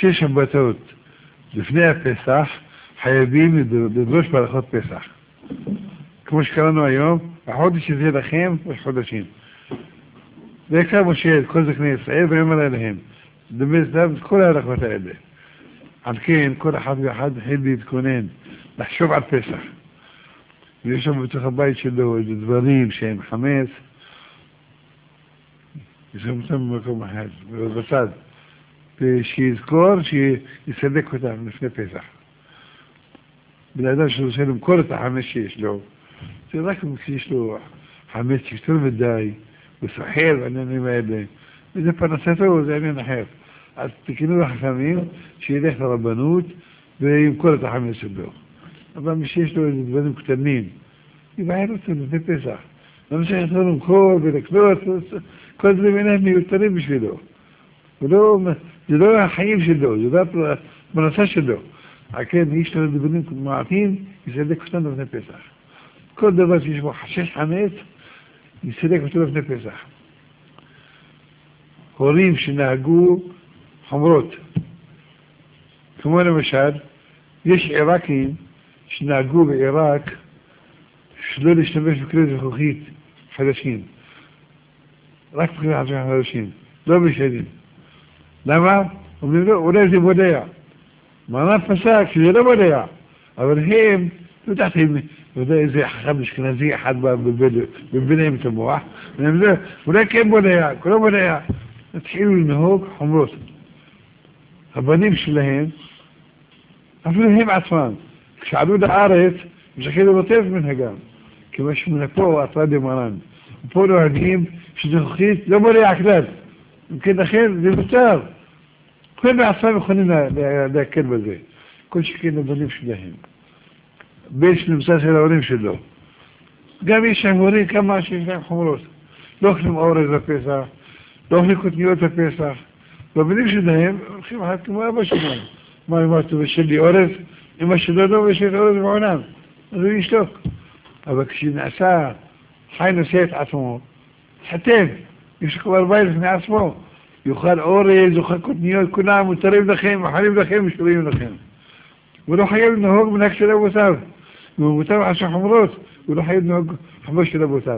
6 שבתות לפני הפסח, חייבים לדרוש בהלכות פסח. כמו שקראנו היום, החודש הזה לכם, יש חודשים. ויקרא משה את כל זקני ישראל, ויאמר אליהם, דמי זהב את כל ההלכות האלה. על כן, כל אחד ואחד החל להתכונן, לחשוב על פסח. ויש שם בתוך הבית שלו איזה דברים שהם חמץ, יש שם אותם במקום אחד, בצד. ושיזכור שיסלק אותם לפני פסח. בן אדם שרוצה למכור את החמץ שיש לו, זה רק כשיש לו חמץ יותר מדי, וסוחר בעניינים האלה, וזה פרנסתו, זה עניין אחר. אז תקנו לחכמים שילך לרבנות וימכור את החמץ שלו. אבל מי שיש לו איזה דברים קטנים, יבער אותו לפני פסח. למה צריך למכור ולקנות, כל דברים אינם מיותרים בשבילו. זה לא החיים שלו, זה לא הפרנסה שלו. כן, יש לו דברים מעטים, יסלק אותנו לפני פסח. כל דבר שיש בו חשש חמץ, יסלק אותו לפני פסח. הורים שנהגו חמרות, כמו למשל, יש עיראקים שנהגו בעיראק שלא להשתמש בכלי זכוכית חדשים, רק בכלי חדשים, לא בשנים. למה? אומרים לו, אולי זה בודע. מענה פסק שזה לא בודע, אבל הם, לא יודעת אם, איזה חכם אשכנזי אחד בביניהם את המוח, והם זה, אולי כן בודע, כולו בודע. התחילו לנהוג חומרות. הבנים שלהם, אפילו הם עצמם, כשעלו לארץ, משחקים לבטל את מנהגם. כמו שמנפה עטרה דמרן. ופה נוהגים שזכוכית לא בודע כלל. אם כן לכן, זה מותר. כל בעצמם יכולים להקל בזה. כל שכן הבנים שלהם. בין שנמצא של ההורים שלו. גם יש שם הורים כמה שיש להם חומרות. לא אוכלים אורז בפסח, לא אוכלים קוטניות בפסח. והבנים שלהם הולכים אחת כמו אבא שלהם. מה אמרתי, ושלי אורז? אמא שלו לא ושל אורז בעונם. אז הוא ישתוק. אבל כשנעשה חי נושא את עצמו, חתם, יש כבר בית לפני עצמו. יאכל אורז, יאכל קוטניות, כולם מותרים לכם, מחלים לכם, משתולים לכם. הוא לא חייב לנהוג מנהג של אבותיו. הוא מותר לעשות חומרות, הוא לא חייב לנהוג חומרות של אבותיו.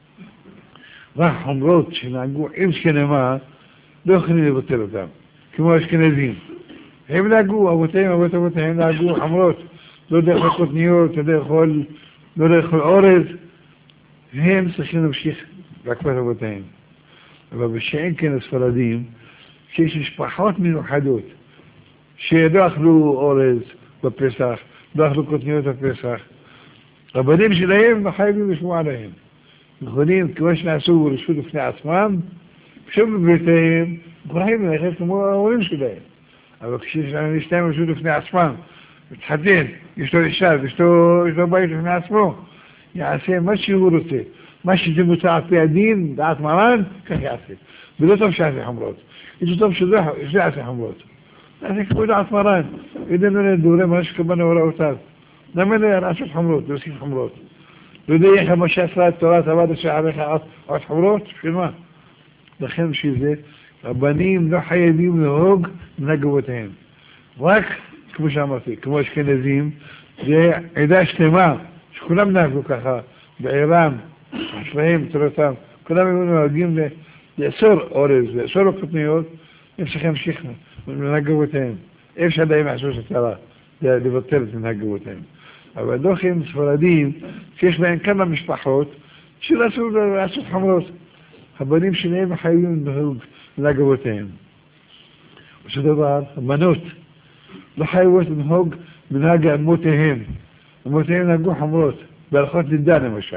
רק חומרות שנהגו עם זקניהם, לא יכולים לבטל אותם, כמו אשכנזים. הם נהגו, אבותיהם נהגו חומרות, לא לאכול קוטניות, לא לאכול אורז, והם צריכים להמשיך להקפת אבותיהם. אבל בשאין כן הספרדים, שיש משפחות מיוחדות, שלא אכלו אורז בפסח, לא אכלו קוטניות בפסח, הבנים שלהם לא חייבים לשמוע עליהם. יכולים, כמו שנעשו רשות לפני עצמם, כשהם בביתיהם, יכולים ללכת כמו ההורים שלהם. אבל כשיש להם רשות לפני עצמם, מתחתן, יש לו אישה, יש לו בית לפני עצמו, יעשה מה שהוא רוצה. מה שזה מוצא על פי הדין, דעת מרן, כך יעשה. ולא טוב שיעשה חמרות. זה טוב שזה יעשה חמרות. זה כמו דעת מרן. ידענו לדורי מה שקבענו הוראותיו. למה לעשות חמרות, להוסיף חמרות? לא יודע איך מה שעשה התורה, תבד שעריך עוד חמרות? בשביל מה? לכן בשביל זה, הבנים לא חייבים להוג מנהג אבותיהם. רק, כמו שאמרתי, כמו אשכנזים, זה עדה שלמה, שכולם נהגו ככה, בעירם, שלהם, תורתם, כולם היו נוהגים לאסור אורז, לאסור קוטניות, הם צריכים להמשיך מנהג אבותיהם. אפשר להם לעשות את הצרה, לבטל את מנהג אבותיהם. אבל דוחים ספרדים, שיש בהם כמה משפחות, שרצו לעשות חמרות. הבנים שלהם חייבים לנהוג מנהג אבותיהם. אותו דבר, הבנות לא חייבות לנהוג מנהג אמותיהם. אמותיהם נהגו חמרות, בהלכות לידה למשל.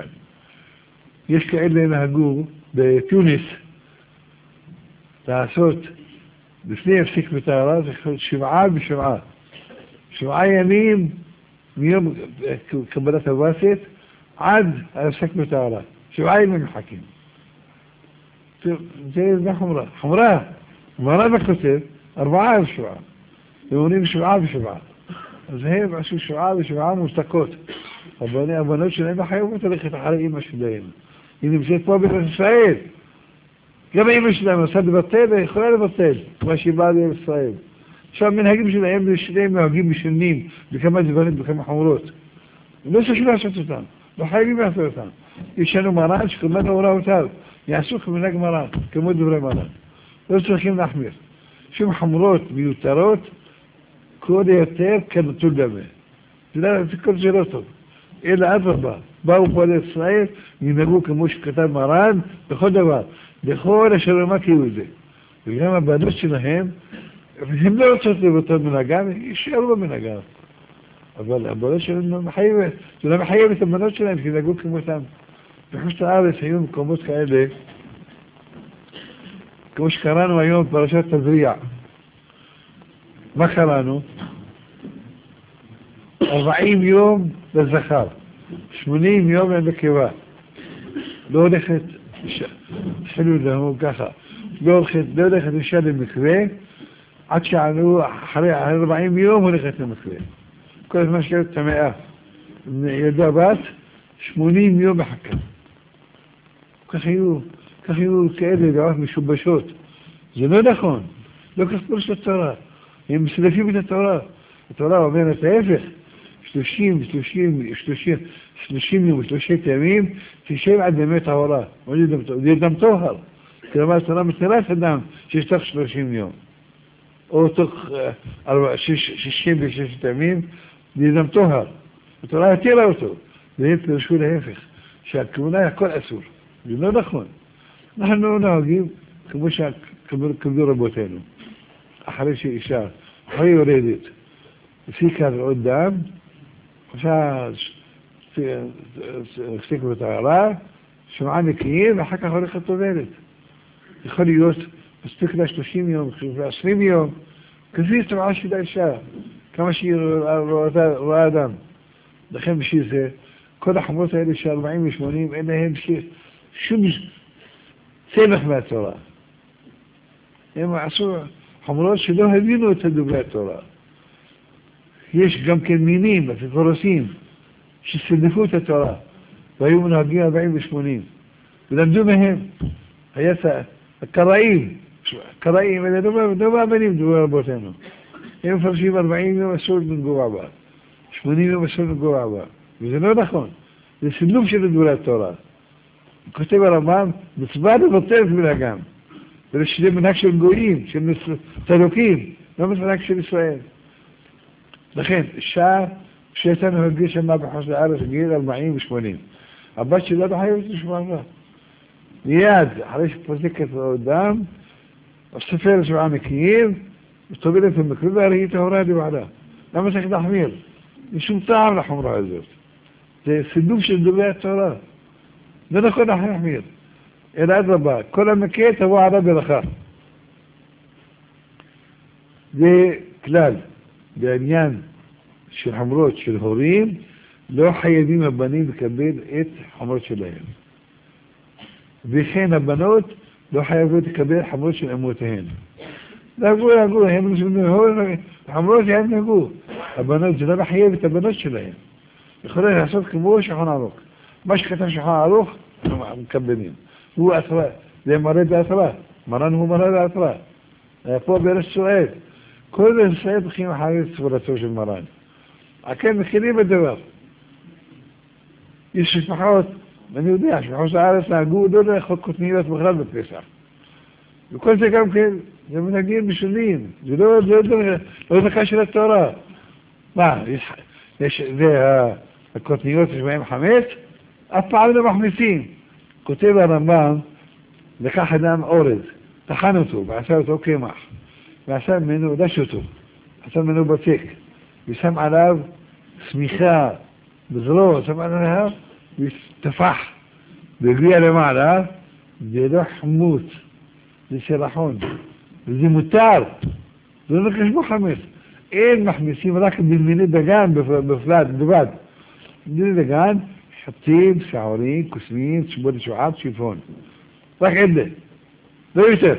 יש כאלה נהגו בתוניס לעשות, לפני הפסיק בטהרה, זה 7 ב7. 7 ימים מיום קבלת הווסת עד הפסק בטהרה. 7 ימים מחכים. זה חומרה. חומרה. גמרא בכותב 4 ב7. הם אומרים 7 ב7. אז הם עשו 7 ב7 מושתקות. הבנות שלהם לא חייבות ללכת אחרי אמא שלהם. היא נמצאת פה בארץ ישראל. גם אמא שלהם עושה לבטל ויכולה לבטל, כמו שהיא באה לישראל. עכשיו מנהגים שלהם שניהם נוהגים משנים בכמה דברים, בכמה חמורות. לא צריכים לעשות אותם, לא חייבים לעשות אותם. יש לנו מרן שכמובן הוראה אותם, יעשו כמנהג מרן, כמו דברי מרן. לא צריכים להחמיר. שום חמורות מיותרות, כל היותר כנטול דמה. זה כל זה לא טוב. אלא אדרבה, באו פה לישראל, ינהגו כמו שכתב מרן, בכל דבר. בכל אשר למד יהודי. וגם הבנות שלהם, הם לא רוצות לבטל מנהגם, יישארו במנהגם. אבל הבנות שלהם מחייבת, זה לא מחייב את הבנות שלהם, כי נהגו כמותם. בחוץ לארץ היו מקומות כאלה, כמו שקראנו היום פרשת תזריע. מה קראנו? 40 יום לזכר, 80 יום לנקבה. לא הולכת, חילו לנו ככה, לא הולכת אישה למקווה, עד שענו אחרי 40 יום הולכת למקווה. כל הזמן שקרת טמאה. ילדה בת, 80 יום מחכה. כך היו כאלה דעות משובשות. זה לא נכון. לא כך פורש לתורה. הם מסלפים את התורה. התורה אומרת ההפך. 30 יום ו30 ימים, תשב עד ימי טהרה. זה דם טוהר. כלומר, התורה מתירה את אדם שיש תוך 30 יום. או תוך 66 ימים, זה דם טוהר. התורה התירה אותו. והם פירשו להפך. שהכוונה הכל אסור. זה לא נכון. אנחנו נוהגים כמו שכבדו רבותינו. אחרי שאישה, אחרי יורדת, הפסיקה עוד דם, עכשיו הפסיקה בטהרה, שמעה נקיים, ואחר כך הולכת טובלת. יכול להיות מספיק לה 30 יום, 20 יום, כפי טבעה של האישה, כמה שהיא רואה אדם. לכן בשביל זה, כל החמורות האלה של 40 ו-80, אין להם שום צמח מהתורה. הם עשו חמורות שלא הבינו את דברי התורה. יש גם כן מינים, אפיקורסים, שסלפו את התורה, והיו מנהגים 40 ו-80, ולמדו מהם. היה הקראים, אלה לא מאמינים דברי רבותינו. הם מפרשים 40 יום אסור לנגוע בה, 80 יום אסור לנגוע בה, וזה לא נכון. זה סילוף של דברי התורה. כותב הרמב"ם, מצווה לבטל את מנהגם. וזה מנהג של גויים, של צדוקים, לא מנהג של ישראל. לכן, אישה שהייתה נוהגת שמה בחוץ לארץ, גיל 40 ו-80. הבת שלה לא חייבת לשמוע לה. מיד, אחרי שפוסקת דם, הסופר שבעה נקיים, וטובלת במקווה, והיא טהורה לבעלה. למה צריך להחמיר? אין שום טעם לחומרה הזאת. זה סילוף של דברי התורה. לא נכון להחמיר. אלא אדרבה, כל המקה תבוא עליו ברכה. זה כלל. בעניין של חמורות של הורים, לא חייבים הבנים לקבל את חמורות שלהם. וכן הבנות לא חייבות לקבל חמורות של אמותיהן. נהגו, הם חמורות הם נהגו. הבנות, זה לא מחייב את הבנות שלהם. יכולים לעשות כמו שולחן ערוך. מה שכתב שולחן ערוך, הם מקבלים. הוא עשרה, זה מראה בעשרה. מרן הוא מראה בעשרה. פה בארץ ישראל. כל ארץ ישראל בחיים אחרי סבורתו של מרן. כן, מכירים בדבר. יש משפחות, ואני יודע, משפחות הארץ נהגו לא לאכול קוטניות בכלל בפסח. וכל זה גם כן, זה מנהגים משונים. זה לא דקה של התורה. מה, זה הקוטניות יש בהם חמץ? אף פעם לא מכניסים. כותב הרמב"ם, לקח אדם אורז, טחן אותו, ועשה אותו קמח, ועשה ממנו, דש אותו, עשה ממנו בצק, ושם עליו סמיכה, בזרוע, שם עליו, ותפח, והגיע למעלה, זה לא חמוץ, זה שרחון, וזה מותר, זה לא נקש בו חמץ. אין מכניסים רק במיני דגן בפלט, בלבד. במיני דגן, חצים, שעורים, קוסמים, צ'בוד שועב, שיפון. רק אלה, לא יותר.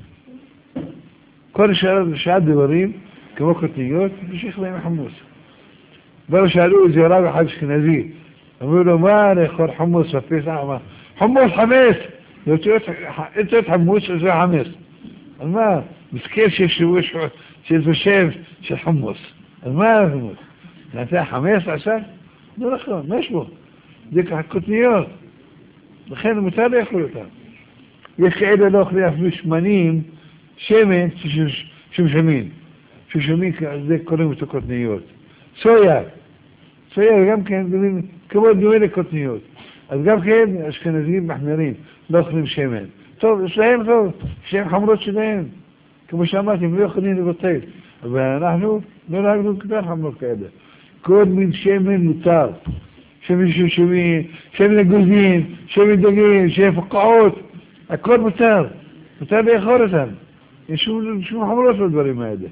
כל שעת דברים, כמו קוטניות, נמשיך להם חמוס. באו שאלו איזה רב אחד אשכנזי, אמרו לו, מה לאכול חמוס בפסח? חמוס חמץ! יוצא חמוס, זה חמץ. אז מה, מסכן שיש של תושב של חומוס. אז מה החומוס? נעשה 15? לא נכון, מה יש בו? זה קוטניות. לכן מותר לאכול אותם. יש כאלה לא אוכלים אפילו שמנים, שמן, שמשמין. שמשמין, זה קוראים אותו קוטניות. סויה גם כן, כמו דומה לקוטניות. אז גם כן, אשכנזים מחמירים, לא אוכלים שמן. טוב, יש להם טוב, יש להם חמרות שלהם. כמו שאמרתי, הם לא יכולים לבטל. אבל אנחנו לא נהגנו כדאי חמרות כאלה. כל מין שמן מותר. שמן שמשמין, שמן אגוזים, שמן דגים, שמן פקעות. הכל מותר. מותר לאכול אותם. יש שום חמרות בדברים האלה.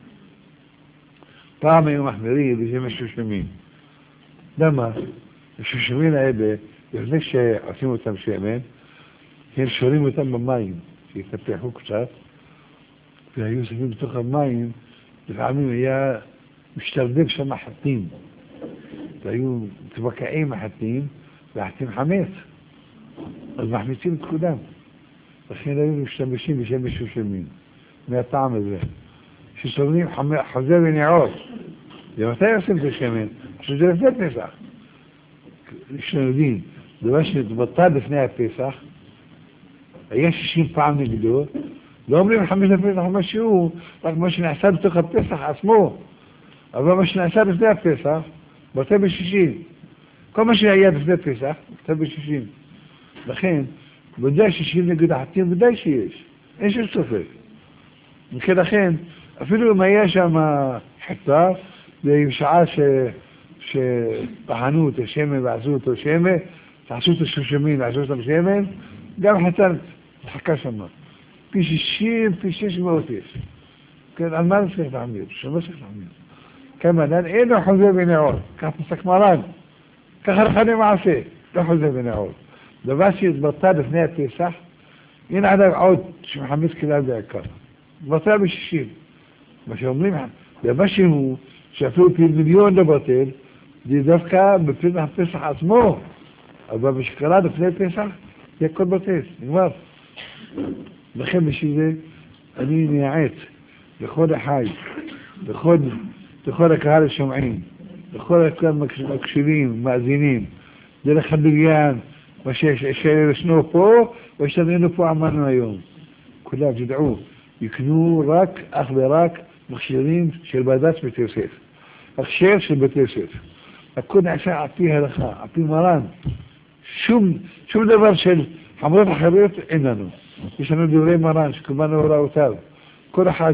פעם היו מחמירים בשמן שושמין. למה? השושמין האלה, לפני שעושים אותם שמן, הם שורים אותם במים, שיתפחו קצת, והיו שמים בתוך המים, לפעמים היה משתרדק שם חטים, והיו תבקעים החטים, והחטים חמץ, אז מחמיצים את כולם. לכן היו משתמשים בשמן שושמין, מהטעם הזה. שסובלים חזה ונערות. ומתי עושים את השמן? שזה לפני פסח. יש לנו דין, דבר שהתבטא לפני הפסח, היה 60 פעם נגדו, לא אומרים 5 לפסח משהו, רק מה שנעשה בתוך הפסח עצמו. אבל מה שנעשה לפני הפסח, בטא ב-60. כל מה שהיה לפני פסח, בטא ב-60. לכן, ודאי 60 נגד החטים, ודאי שיש. אין שום ספק. לכן, אפילו אם היה שם חטא, בשעה שטחנו את השמן ועשו אותו שמן, תעשו את השושמין ועשו אותם שמן, גם חטא תחכה שם. פי 60, פי 600 יש. כן, על מה צריך להחמיר? שמה צריך להחמיר? כמה דן, אינו חוזה ונעול. כך פסק מרן. ככה רחני מעשה, לא חוזה ונעול. דבר שהתבטא לפני הפסח, הנה עדיין עוד שמחמץ כלל בעיקר. התבטא ב-60. מה שאומרים, דבר שהוא, שאפילו פי מיליון לא בטל, זה דווקא בפסח הפסח עצמו. אבל בשקרה לפני פסח, זה הכל בטל, נגמר. לכן בשביל זה, אני מייעץ לכל החי, לכל הקהל השומעים, לכל הקהל מקשיבים, מאזינים, דרך הבניין, מה שישנו פה, וישתנו פה עמנו היום. כולם תדעו, יקנו רק, אך ורק, מכשירים של בד"ץ בית יוסף. הכשר של בית יוסף. הכל נעשה על פי הלכה, על פי מרן. שום דבר של חמרות אחרות אין לנו. יש לנו דברי מרן שקבלנו הוראותיו. כל אחד,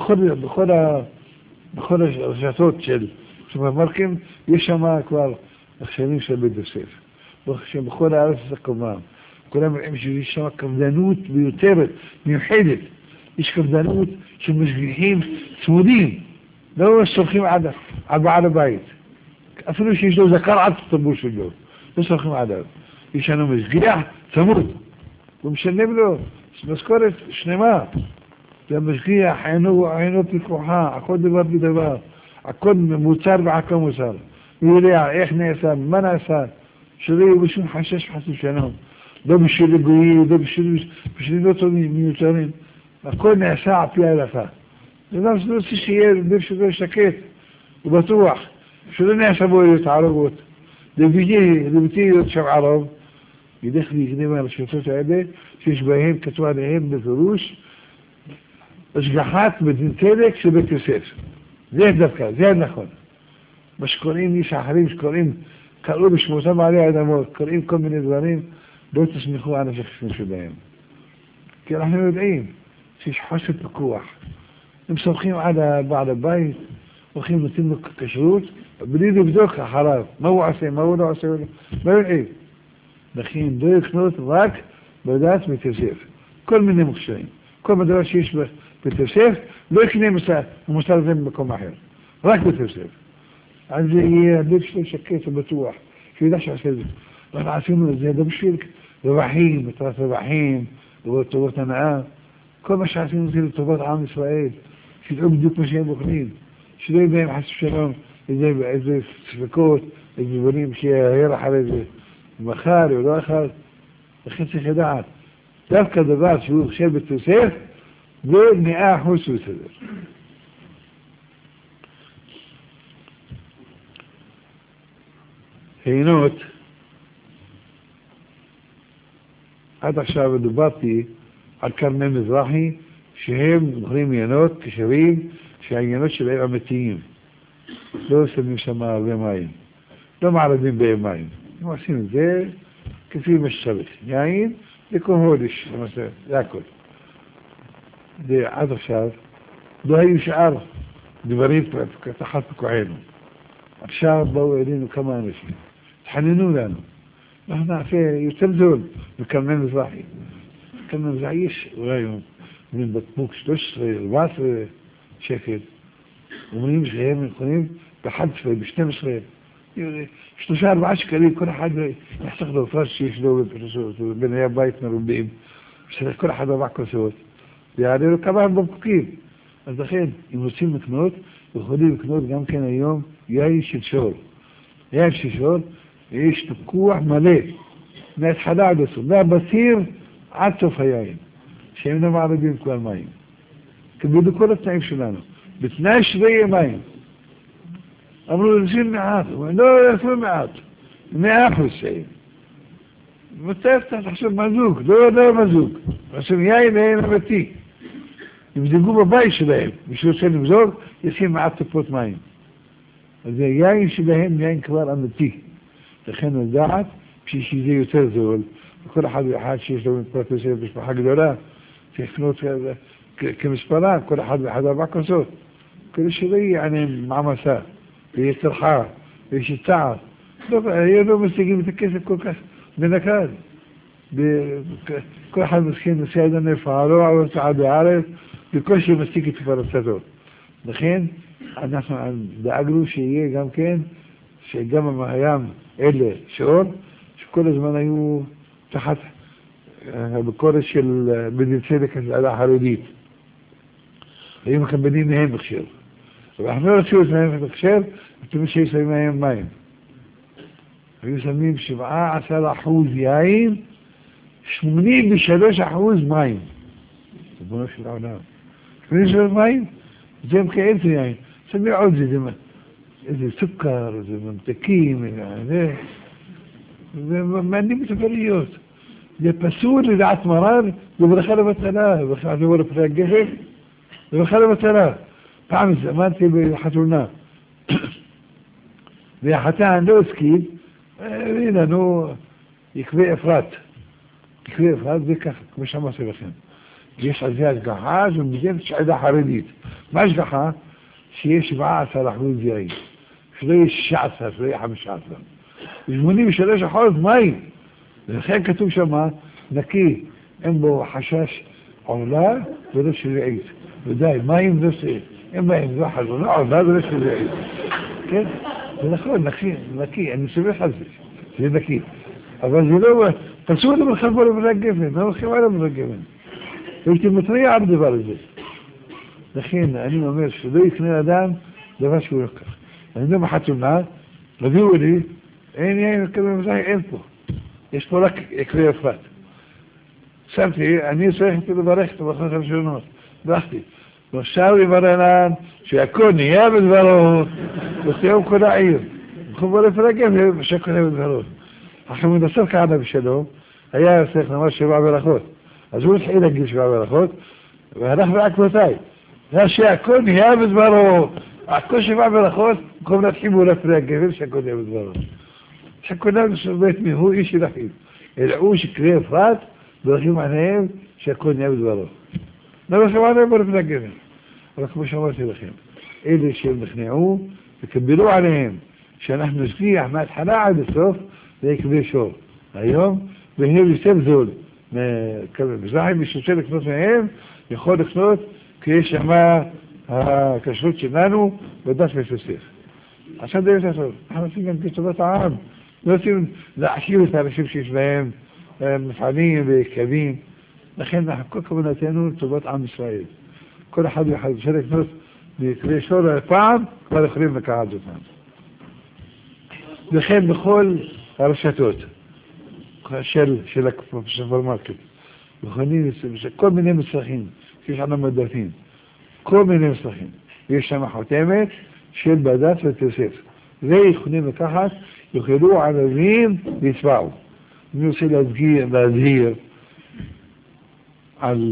בכל הרשתות של סופרמרקטים, יש שם כבר הכשרים של בית יוסף. בכל הארץ זה כמובן. כולם רואים שיש שם קפדנות מיותרת, מיוחדת. יש קפדנות של משגיחים צמודים, לא סורכים עד בעל הבית. אפילו שיש לו זכר עד הטבור שלו, לא סורכים עדיו. יש לנו משגיח צמוד, הוא משלם לו משכורת שלמה. והמשגיח עינו פיקוחה, הכל דבר בדבר, הכל מוצר והכל מוצר. הוא יודע איך נעשה, מה נעשה, שלא יהיו בשום חשש וחסים שלום. לא בשביל לגויים, לא בשביל לא טובים, מיותרים. הכל נעשה על פי ההלכה. וגם זה רוצה שיהיה לב שלו שקט ובטוח, שלא נעשה בו התערבות. לביתי להיות שם ערב, ילך להקדם על השפטות האלה, שיש בהם, כתוב עליהם בפירוש, השגחת בדין צדק של בית יוסף. זה דווקא, זה הנכון. מה שקוראים, יש אחרים שקוראים, קראו בשמותם עלי האדמות, קוראים כל מיני דברים, לא תסמכו על השכפים שבהם. כי אנחנו יודעים שיש חוסר פיקוח. הם סומכים על בעל הבית, הולכים נותנים לו כשרות, בלי לבדוק אחריו, מה הוא עושה, מה הוא לא עושה, מה הוא עושה. לכן לא יקנות רק בד"ץ בית יוסף. כל מיני מכשירים. כל דבר שיש בית יוסף, לא יקנה המוצר הזה במקום אחר. רק בית יוסף. אז זה יהיה הלב שלו שקט ובטוח, שהוא ידע שעושה את זה. אנחנו עשינו את זה, לא בשביל רווחים, מטרת רווחים, טובות הנאה. כל מה שעשינו זה לטובת עם ישראל, שידעו בדיוק מה שהם אוכלים, שלא יהיה בהם חס ושלום איזה ספקות, איזה דברים שיהיה אחרי זה מחר או לא אחר. לכן צריך לדעת, דווקא דבר שהוא חושב בית יוסף, זה 100% בסדר. היינות, עד עכשיו דיברתי על כרמל מזרחי, שהם יכולים יינות כשרים שהעיינות שלהם אמיתיים. לא שמים שם הרבה מים, לא מערבים בהם מים. הם עושים את זה כפי משצריך. יין לכל הודש, זה הכל. עד עכשיו לא היו שאר דברים תחת פקוענו. עכשיו באו אלינו כמה אנשים, תחננו לנו. אנחנו נעשה יותר זול מכרמל מזרחי. כרמל מזרחי יש אולי מן בקבוק 13-14 שקל. אומרים שהם יכולים ב-11, ב-12, 3-4 שקלים, כל אחד יחסך לו פרש שיש לו בין היה בית מרובים, כל אחד 4 כוסות, ויעלה לו כמה בקבוקים. אז לכן, אם רוצים לקנות, יכולים לקנות גם כן היום יין של שור. יין של שור, יש תפקוח מלא, מהתחלה עד הסוף, מהבסיר עד סוף היין, שהם לא מערבים כל מים. כבדו כל התנאים שלנו, בתנאי שזה יהיה מים. אמרו לשים מעט, לא יעשו מעט, 100% שאים. מוצא תחשוב מזוג, לא מזוג, עכשיו יין יין אמיתי. ימזגו בבית שלהם, מי שרוצה למזוג, ישים מעט טיפות מים. אז היין שלהם יין כבר אמיתי. לכן לדעת, שזה יותר זול, וכל אחד ואחד שיש לו פרטוסיה במשפחה גדולה, צריך לקנות כמספרה, כל אחד ואחד 4 כוסות. כדי שלא יהיה מעמסה, ויש צרחה, ויש צער. לא משיגים את הכסף כל כך בנקד. כל אחד מסכים נושא עד הנפע, לא עבור צעד בארץ, בקושי משיג את פרצתו. לכן, אנחנו דאגנו שיהיה גם כן, שגם המעיין אלה שור, שכל הזמן היו תחת הביקורת של בית צדק החרדית. היו מקבלים מהם מכשיר. ואנחנו לא רצינו מהם מכשיר, ותמיד שיש להם מהם מים. היו שמים 17% יין, 83% מים. זה בונו של העולם. 83% מים, זה כאלה יין. שמים עוד איזה סוכר, איזה ממתקים, ומענים את הפריות. זה פסול לדעת מרן, זה ברכה לבטלה, ברכה לפני הגפן, זה ברכה לבטלה. פעם זמנתי בחתונה, והחתן לא הסכים, הנה, יקבי אפרת. יקבי אפרת זה ככה, כמו שאמרתי לכם. יש על זה השגחה, ומדינת שעדה חרדית. מה השגחה? שיש 17% יין. שלא יהיה 16, שלא יהיה 15. 83% מים. ולכן כתוב שמה, נקי, אין בו חשש עולה ולא שביעית. ודי, מים לא שביעית. אין מים, לא חזון, לא עולה ולא שביעית. כן? זה נכון, נקי, אני סומך על זה, זה נקי. אבל זה לא, תעשו את זה מלחבו לבני הגפן, לא מלחבו לבני הגפן. והייתי מטריע על דבר הזה. לכן, אני אומר שלא יקנה אדם דבר שהוא לקח. אני יודע בחתונה, הביאו לי, אין יין כזה מזרחי, אין פה. יש פה רק יקבי אפרת. שמתי, אני צריכתי לברך את הברכות הראשונות. ברכתי. ועכשיו יברנן שהכל נהיה בדברו, ותיאום כל העיר. וחובו לפרגם ושכל נהיה בדברו. עכשיו מנסר כענה בשלום, היה צריך לומר 7 ברכות. אז הוא התחיל להגיד 7 ברכות, והלך בעקבותיי. זה שהכל נהיה בדברו. הכל 7 ברכות, במקום להתחיל בו לפרגם שהכל נהיה בדברו. שכולם סובית מהו איש יחיד. אלעו שקרי אפרת, ברכים עליהם שהכל נהיה בדברו. לא ברכים עליהם בו לפני הגבל. אבל כמו שאמרתי לכם, אלה שהם נכנעו וקבלו עליהם שאנחנו נשגיח מההתחלה עד הסוף ויקבי שור. היום, והם יותר זול. מזרחי מי שרוצה לקנות מהם, יכול לקנות כי יש שמה הכשרות שלנו בדף וסוסף. עכשיו די יותר טוב. אנחנו עושים גם כטובת העם. לא רוצים להעשיר את האנשים שיש בהם מפעלים וקווים. לכן כל כוונתנו לטובת עם ישראל. כל אחד ואחד אפשר לקנות בקבי שור פעם, כבר יכולים לקחת אותם. לכן בכל הרשתות של הסופרמרקט, כל מיני מצרכים שיש לנו מדפים, כל מיני מצרכים. יש שם חותמת של בד"ץ ותוסף. זה יכולים לקחת, יאכלו ערבים ויצבעו. אני רוצה להזהיר על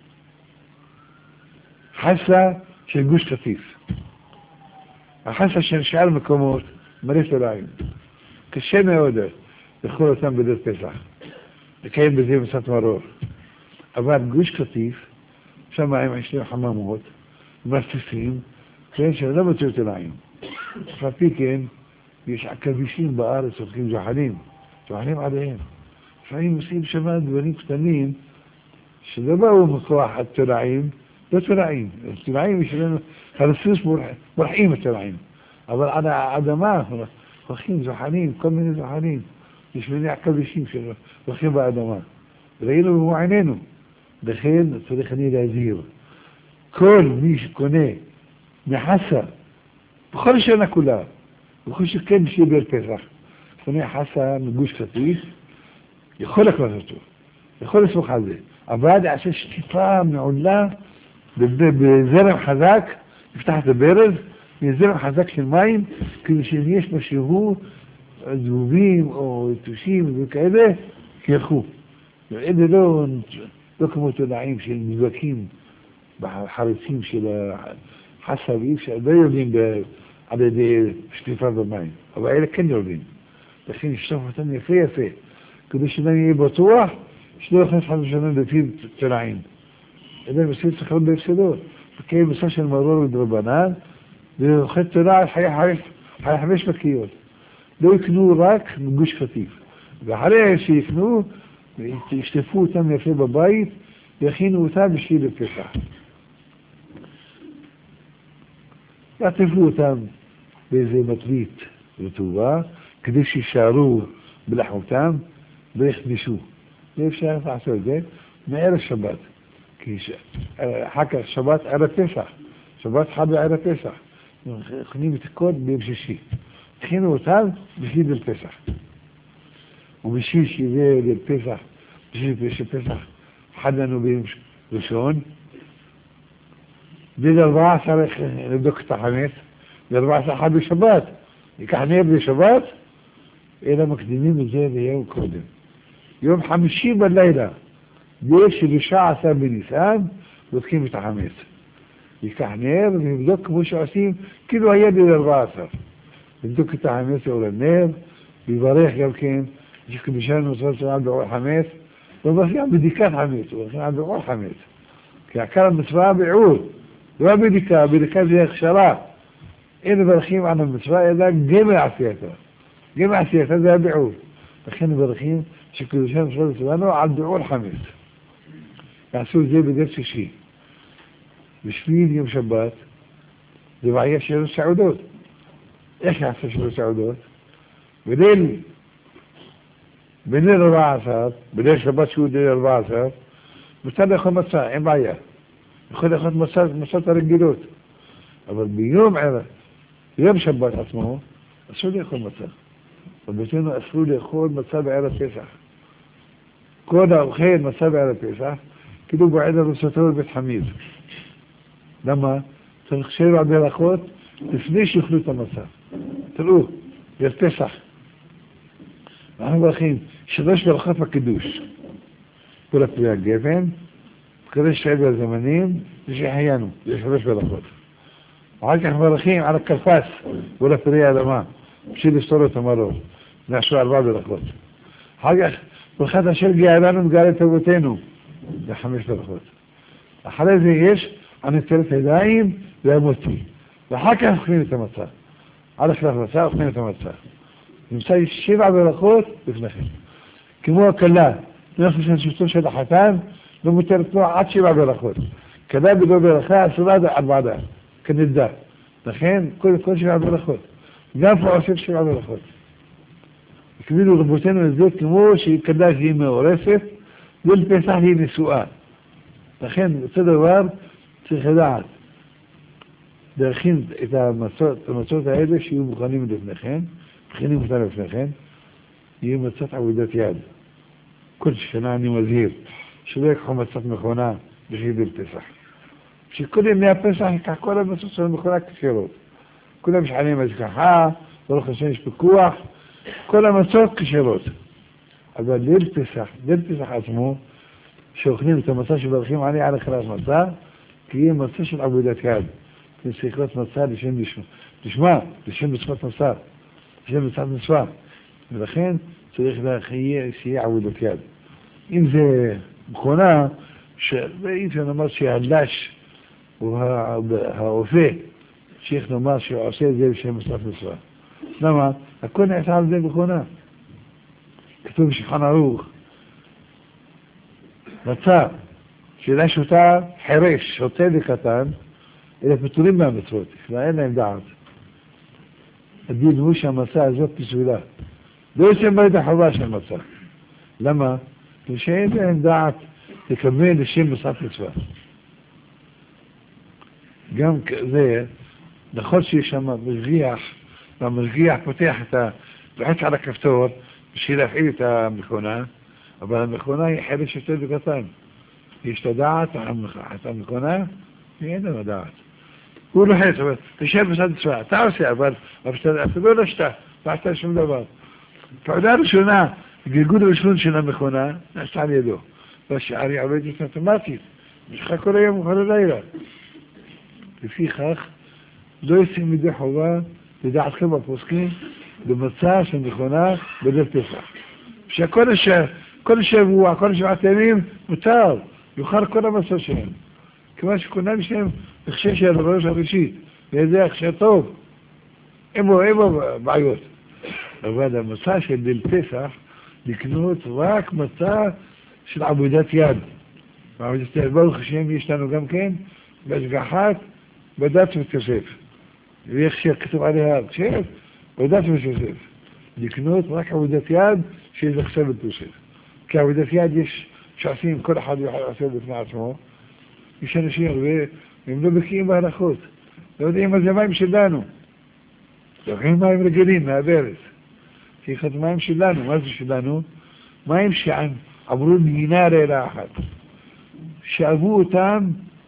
חסה של גוש קטיף. החסה של שאר מקומות מלא תולעים. קשה מאוד לאכול אותם בליל פסח, לקיים בזה מצוות מרור. אבל גוש קטיף, שם הם שני חממות, מרסיסים, שלא מצאו תולעים. אף על פי כן, יש עכבישים בארץ הולכים זוחלים עליהם. לפעמים עושים שם דברים קטנים שלא באו מכוח התולעים, לא תולעים. התולעים שלנו, הרסוס מורחים התולעים. אבל על האדמה הולכים זוחלים, כל מיני זוחלים. יש מיני עכבישים שהולכים באדמה. ראינו במו עינינו. לכן צריך אני להזהיר. כל מי שקונה מחסה, בכל שנה כולה, בכל שכן שיהיה בליל פסח, קונה חסה מגוש קטיף, יכול לקנות אותו, יכול לסמוך על זה, אבל יעשה שטיפה מעולה בזרם חזק, יפתח את הברז, בזרם חזק של מים, כדי שיש משהו זבובים או יתושים וכאלה, ילכו. אלה לא כמו תולעים של נדבקים בחריצים של החסה, ואי אפשר, לא יודעים על ידי שטיפה במים, אבל אלה כן יודעים. לכן ישטוף אותם יפה, כדי שלא יהיה בטוח, שלא יכנס חד ושלום לפי תולעים. אלה מספיק צריך להיות בהפסדות. וכי מסע של מרור ודרבנן, ואוכל תולע חיי 5 בקיות. לא יקנו רק מגוש קטיף. ואחרי שיקנו, ישטפו אותם יפה בבית, ויכינו אותם בשביל לפסח. יעטפו אותם באיזה מטבית רטובה, כדי שישארו בלחמותם ויכבשו. ואפשר לעשות את זה מערב שבת. כי אחר כך שבת ערב פסח. שבת חד בערב פסח. יכולים לתקות ביום שישי. הכינו אותם בשביל לפסח. ובשביל שיהיה לפסח, בשביל שפסח חד לנו ביום ראשון, בליל 14 לבדוק את החמץ, ב-14 חד בשבת. ייקח נר בשבת, אלא מקדימים את זה ליום קודם. יום 5 בלילה, יש 19 בניסן, בודקים את החמץ. ייקח נר ויבדוק כמו שעושים, כאילו היה בליל 14. יבדוק את החמץ או לנר, ויברך גם כן, שכבישן נוצר שלנו בעול חמץ, ומברך גם בדיקת חמץ, הוא הולכים על בעול חמץ. כי עיקר המצווה בעול, לא בדיקה, בדיקה זה הכשרה. אין מברכים על המצווה, אלא גמר עשייתה. גמר עשייתה זה הבעול. לכן מברכים שקדושן נוצר שלנו על בעול חמץ. יעשו את זה בדרך שישי. בשביל יום שבת, זה בעיה של סעודות. איך יעשה של סעודות? בליל 14, בליל שבת שהוא ליל 14, מותר לאכול מצה, אין בעיה. יכול לאכול מצות הרגילות. אבל ביום ערב, יום שבת עצמו, אסור לאכול מצה. רבותינו אסור לאכול מצה בערב פסח. כל האוכל מצה בערב פסח, כאילו בועד הרוסתו בבית חמיד. למה? צריך 7 ברכות לפני שיאכלו את המצה. תראו, יש פסח. אנחנו מברכים 3 ברכות בקידוש. כל הפרי הגפן, קדש שעה הזמנים, ושהחיינו, יש 3 ברכות. אחר כך מברכים על הכרפס, כל הפרי האדמה, בשביל לפתור את המרור. נעשו 4 ברכות. אחר כך ברכת אשר גאלנו מגאל את אבותינו, זה 5 ברכות. אחרי זה יש הנטילת ידיים והמוציא. ואחר כך אוכלים את המצה. על אכילת מצה אוכלים את המצה. נמצא 7 ברכות לפניכם. כמו הכלה, אנחנו שנשבתו של החתן, לא מותרת לו עד 7 ברכות. כלה בגלל ברכה אסורה עד ועדה, כנדע. לכן, כל 7 ברכות. גם פה עושים 7 ברכות. הקבילו רבותינו את זה כמו שכלה היא מעורפת, ולפסח היא נשואה. לכן, אותו דבר צריך לדעת. להכין את המצות האלה שיהיו מוכנים לפניכם, מכינים אותם לפניכם, יהיו מצות עבודת יד. כל שנה אני מזהיר, שלא יקחו מצות מכונה בשביל פסח. שכל ימי הפסח ייקח כל המצות של מכונה כפירות. כולם משענים הזכחה, ברוך השם יש פיקוח, כל המצות כשרות. אבל ליל פסח עצמו, שאוכלים את המצה שמברכים עליה על אכילת מצה, כי יהיה מצה של עבודת יד. צריך לקרות מצה לשם מצוות מצה, לשם מצוות מצווה. ולכן צריך שיהיה עבודת יד. אם זה מכונה, ואם זה נאמר שהדש הוא האופה, צריך נאמר שעושה את זה בשם מצוות מצווה. למה? הכל נעשה על זה מכונה. כתוב בשולחן ערוך, מצה שאלה שותה חירש, שותה וקטן, אלה פטורים מהמצוות, ואין להם דעת. הדין הוא שהמצה הזאת פסולה. לא יש להם את החובה של מצה. למה? כי שאין להם דעת לקבל לשם מצוות מצווה. גם זה, נכון שיש שם משגיח, והמשגיח פותח לוחץ על הכפתור בשביל להפעיל את המכונה, אבל המכונה היא חירש שותה וקטן. יש לה דעת, את המכונה, אין לה דעת. הוא לוחץ, אבל תשאר בסד מצווה, אתה עושה, אבל אתה לא נשתה, לא עשתה שום דבר. פעולה ראשונה, גלגול הראשון של המכונה, נעשתה על ידו. והשארי עובדת אוטומטית, משכה כל היום וכל הלילה. לפיכך, לא יוצאים מידי חובה, לדעתכם הפוסקים, במצע של מכונה בליל פסח. כל שבוע, כל 7 ימים, מותר, יוכל כל המצע שלהם. כיוון שכולם יש להם הכשר של הראש הראשית, וזה הכשר טוב, אין בו בעיות. אבל המצע של ליל פסח, לקנות רק מצע של עבודת יד. בעבודת יד, ברוך השם, יש לנו גם כן, בהשגחת בדת ותוסף. ואיך שכתוב עליה, בדת ותוסף. לקנות רק עבודת יד שיש לכסר ותוסף. כי עבודת יד יש שעשים, כל אחד יכול לעשות בפני עצמו. יש אנשים והם לא בקיאים בהלכות. לא יודעים מה זה מים שלנו. לוקחים מים רגילים מהברז. כי אחד מים שלנו, מה זה שלנו? מים שעברו מגינה לילה אחת. שאבו אותם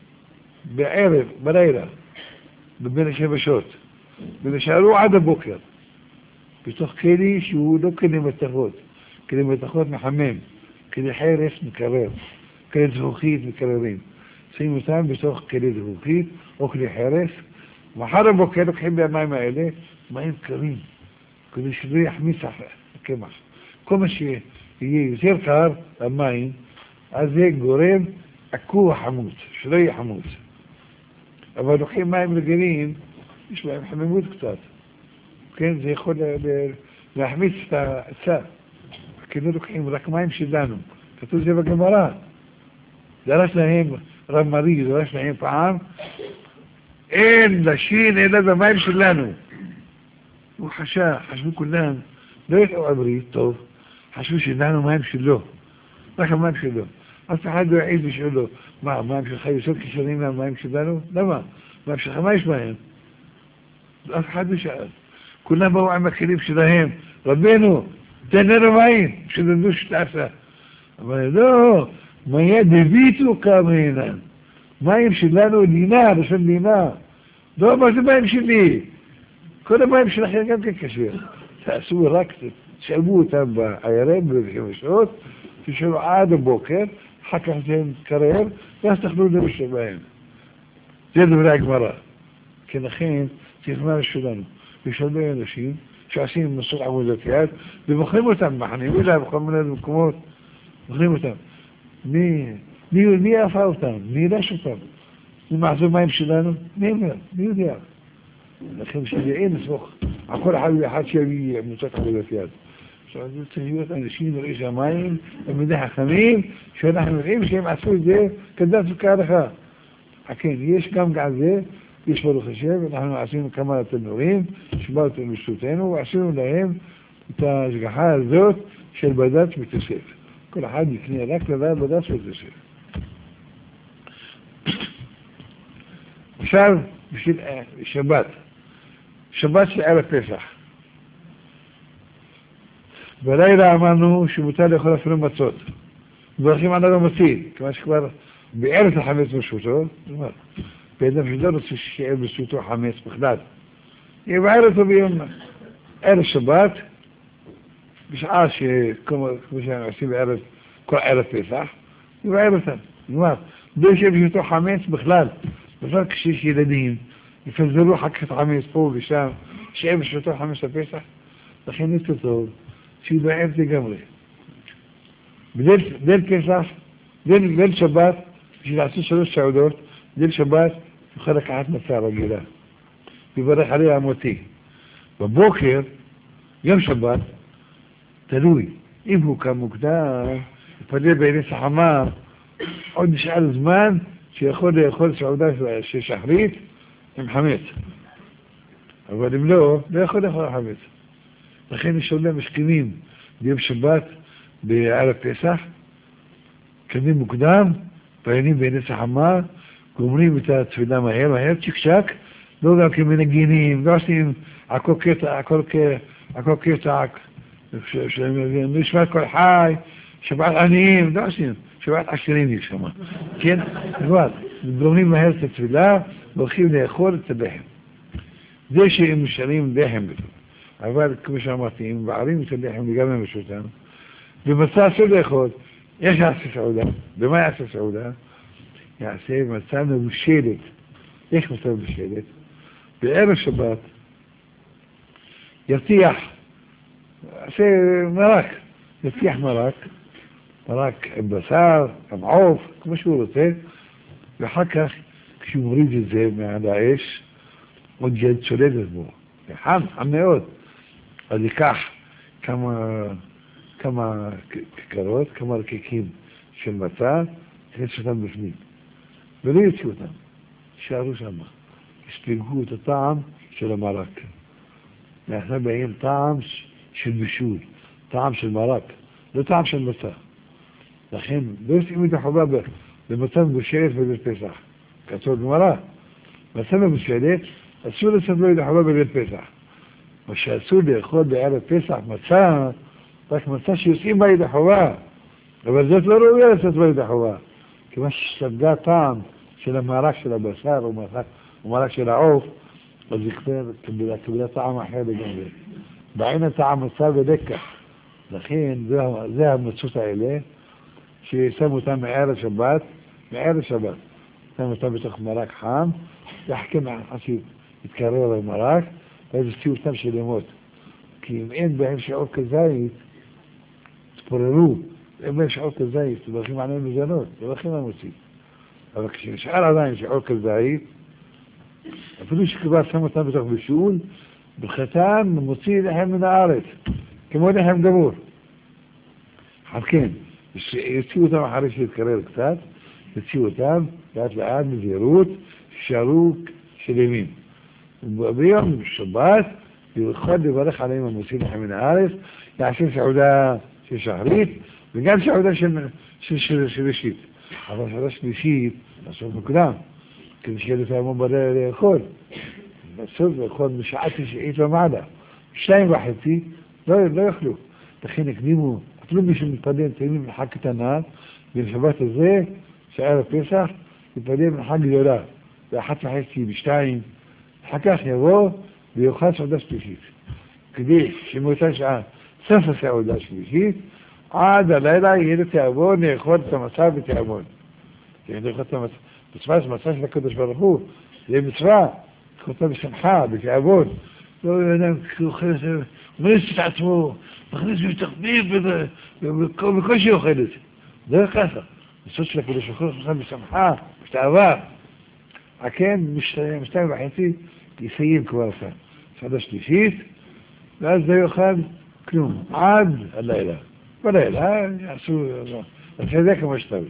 בערב, בלילה, בבין השבשות. ונשארו עד הבוקר. בתוך כלי שהוא לא כלי מתכות. כלי מתכות מחמם. כלי חרס מקרר. כלי זכוכית מקררים. שים אותם בתוך כלי זכוכית או כלי חרס. מחר הבוקר לוקחים מהמים האלה מים קרים. כדי שלא יחמיץ הקמח. כל מה שיהיה יותר קר, המים, אז זה גורם עקוע חמוץ, שלא יהיה חמוץ. אבל לוקחים מים רגילים, יש בהם חמימות קצת. כן, זה יכול להחמיץ את העצה. כאילו לוקחים רק מים שלנו. כתוב זה בגמרא. דרש להם רב מרי, דרש להם פעם, אין לשין אלא במים שלנו. הוא חשבו כולם, לא ידעו עברית טוב, חשבו שלנו מים שלו, רק המים שלו. אף אחד לא יעיד בשבילו, מה, המים שלך יותר כשרים מהמים שלנו? למה? מים שלך, מה יש בהם? אף אחד לא שאל. כולם באו עם הכלים שלהם, רבנו, תן לנו מים, שלנו שתעשה. אבל לא, מיה דביטו כמה אינן. מים שלנו לינה, לשון לינה. לא, מה זה מים שלי? כל המים שלכם גם כן קשה. תעשו רק, תשאלבו אותם בערב, בשעות, תשאלו עד הבוקר, אחר כך זה מתקרר, ואז תאכלו לבשל בהם. זה דברי הגמרא. כי לכן, צריך מה שלנו. יש הרבה אנשים שעושים מסות עבודת יד, ומוכרים אותם מחנים, אולי בכל מיני מקומות, מוכרים אותם. מי עפה אותם? מי ילש אותם? מי מעזור מים שלנו? מי אומר? מי יודע? לכן שיהיה נסמוך, על כל אחד ואחד שיביא מוצאת עבודת יד. עכשיו, זה צריך להיות אנשים נראה שהמים הם מדי חכמים, שאנחנו נראים שהם עשו את זה כדת וכהלכה. כן, יש גם על זה, יש ברוך השם, אנחנו עשינו כמה תנורים, שבאו אותם לשותנו, ועשינו להם את ההשגחה הזאת של בדת ותוסף. כל אחד יקנה רק לדעת בדת ותוסף. עכשיו, בשביל שבת של ערב פסח. בלילה אמרנו שמותר לאכול אפילו מצות. מברכים עליו המציא, כמה שכבר בערב החמץ ברשותו, באדם שלא רוצה שיהיה ברשותו חמץ בכלל. יהיה בערב או ביום. ערב שבת, בשעה כמו שאנחנו עושים בערב, כל ערב פסח, ובערב אותם. נאמר, לא יושב בשביתו חמץ בכלל כשיש ילדים, יפזרו אחר כך את החמץ פה ושם, שיהיה בשביתו חמץ הפסח, לכן יותר טוב, שיהיו בערב לגמרי. בליל פסח, ליל שבת, בשביל לעשות 3 סעודות, ליל שבת, יוכל לקחת מצה רגילה, יברך עליה המותי. בבוקר, יום שבת, תלוי, אם הוא קם מוקדם, יפלל בעיני סחמה, עוד נשאר זמן שיכול לאכול סעודה של שחרית עם חמץ. אבל אם לא יכול לאכול חמץ. לכן יש עולה משכימים ביום שבת בערב פסח, קמים מוקדם, פעלים בעיני סחמה, גומרים את התפילה מהר, צ'יק צ'ק, לא גם כמנגינים, לא עושים הכל קטע, נשמע כל חי, שבת עניים, לא עושים, שבת עשירים יש שם, כן? כבר, גומרים מהר את התפילה, והולכים לאכול את הלחם. זה שהם משארים לחם בטוב. אבל כמו שאמרתי, אם בערים את הלחם לגמרי משותם, במצע אסור לאכול, איך יעשה סעודה? במה יעשה סעודה? יעשה מצע מבושלת. איך מצע מבושלת? בערב שבת ירתיח, יעשה מרק עם בשר, עם עוף, כמו שהוא רוצה, ואחר כך כשהוא מוריד את זה מעל האש, עוד יד צולדת בו, חם מאוד. אז ייקח כמה כיכרות, כמה רקקים של מצה, יכניס אותם בפנים, ולא יוציאו אותם, שערו שם, יספגו את הטעם של המרק. נעשה בהם טעם של בישול, טעם של מרק, לא טעם של מצה. לכן לא ישימו את החובה במצה מבושלת בליל פסח. כתוב גמרא, מצה מבושלת, אסור לעשות לו את החובה בליל פסח. מה שאסור לאכול בערב פסח מצה, רק מצה שיוצאים בה את החובה. אבל זאת לא ראויה לעשות בה את החובה. כיוון ששגה טעם של המרק של הבשר או מרק של העוף, אז היא קיבלה טעם אחר לגמרי. בעין הטעם מצה ודקח. לכן זה המצות האלה, ששמו אותם מערב שבת, שמו אותם בתוך מרק חם, יחכים עד שיתקרר למרק, ואז יוציאו אותם שלמות. כי אם אין בהם שעור כזית, תפוררו, אם בהם שעור כזית, תברכים עליהם מזונות, תברכים המוציא. אבל כשנשאר עדיין שעור כזית, אפילו שכבר שמו אותם בתוך בישול, בחתם מוציא לחם מן הארץ, כמו לחם גמור. כן, יוציאו אותם אחרי שיתקרר קצת, יוציאו אותם לאט לאט בזהירות, שערו שלמים. ביום שבת, יוכל לברך עליהם המוציא לחם מן הארץ, יעשה סעודה של שחרית, וגם סעודה של שלישית. אבל סעודה שלישית, לעשות מוקדם, כדי שיהיה לפעמים בלילה לאכול. בסוף לאכול משעה 9 ומעלה. 2:30 לא יאכלו. לכן הקדימו, אפילו מי שמתפלל תמיד מנחה קטנה, בשבת הזה, שערב פסח, מתפלל מנחה גדולה. ב-1:30, ב-2, אחר כך יבוא ויאכל סעודה שלישית. כדי שמאותה שעה סוף הסעודה השלישית, עד הלילה יהיה לתיאבון לאכול את המצה בתיאבון. לאכול את המצה. מצווה שמצווה של הקדוש ברוך הוא, זה מצווה, לאכול אותה בשמחה, בתיאבון. לא מכניס את עצמו, מכניס בתחביב, ובקושי אוכל את זה. זה ככה. מצוות של הקדוש ברוך הוא בשמחה, בתאווה. כן, 2:30 יסיים כבר סעודה שלישית, ואז לא יאכל כלום, עד הלילה. בלילה יעשו, זה זה כמו שטעות.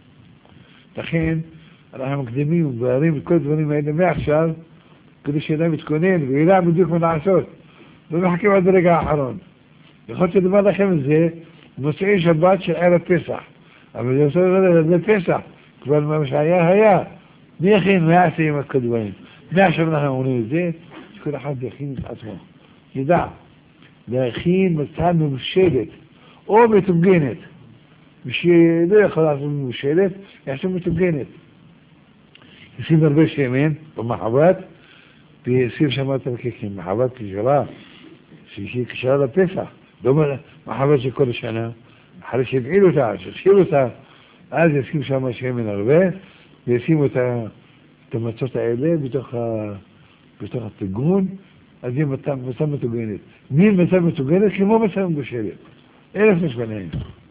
לכן, אנחנו מקדימים ובערים את כל הדברים האלה מעכשיו, כדי שאדם מתכונן וידע בדיוק מה לעשות. לא מחכים עד הרגע האחרון. יכולתי לדבר לכם את זה, מוצאי שבת של ערב פסח. אבל זה פסח, כבר מה שהיה. מי יכין, מה יעשה עם הכדברים? מעכשיו אנחנו אומרים את זה, שכל אחד יכין את עצמו. ידע, להכין מצה מבושלת, או מתוגנת. ושלא יכול לעשות מבושלת, יעשה מתוגנת. ישים הרבה שמן במחבת, וישים שם את הרקקים. מחבת כשרה שהיא קשרה לפסח, לא מחבר של כל השנה, אחרי שהבעילו אותה, שהכשירו אותה, אז ישים שם שמן הרבה, וישימו את המצות האלה בתוך הטגון, אז יהיה מצה מטוגנת. מי מצה מטוגנת? כמו מצה מבושלת. 1,000 משבניים.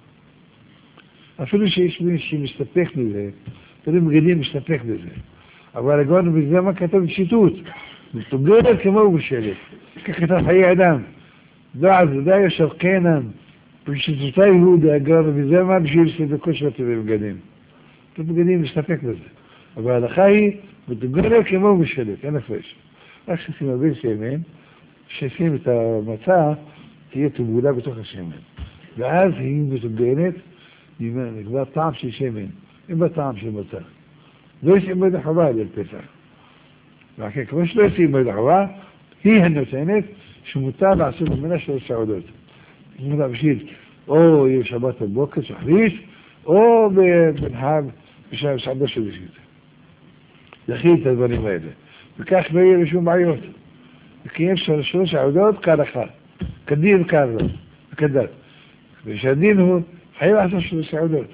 אפילו שיש מי שמסתפק מזה, אפילו מגדים מסתפק בזה. אבל הגענו בזה מה כתוב שיטות, מטוגנת כמו מבושלת. כך כתב חיי אדם. דעת ודאי ישר קנן, פשיטותה יהודה, הגר בזה מה בשביל שדקו שבתי במגדים. בגדים מסתפק בזה. אבל ההלכה היא מטוגנת כמו מבושלת, אין הפרש. רק ששים הרבה שמן, ששים את המצה, תהיה תבולה בתוך השמן. ואז היא מטוגנת, כבר טעם של שמן, אין בה טעם של מצה. לא יש מועד החובה לפסח. וכן, כמו שלא יש מועד החובה, היא הנותנת שמותר לעשות ממנה 3 סעודות. מותר בשביל, או יום שבת בבוקר, שחרית, או בנהג בשביל סעודה של בשביל. להכין את הדברים האלה. וכך לא יהיה לשום בעיות. וקיים 3 סעודות כהלכה. כדין כהלכה. וכדת. ושהדין הוא חייב לעשות 3 סעודות.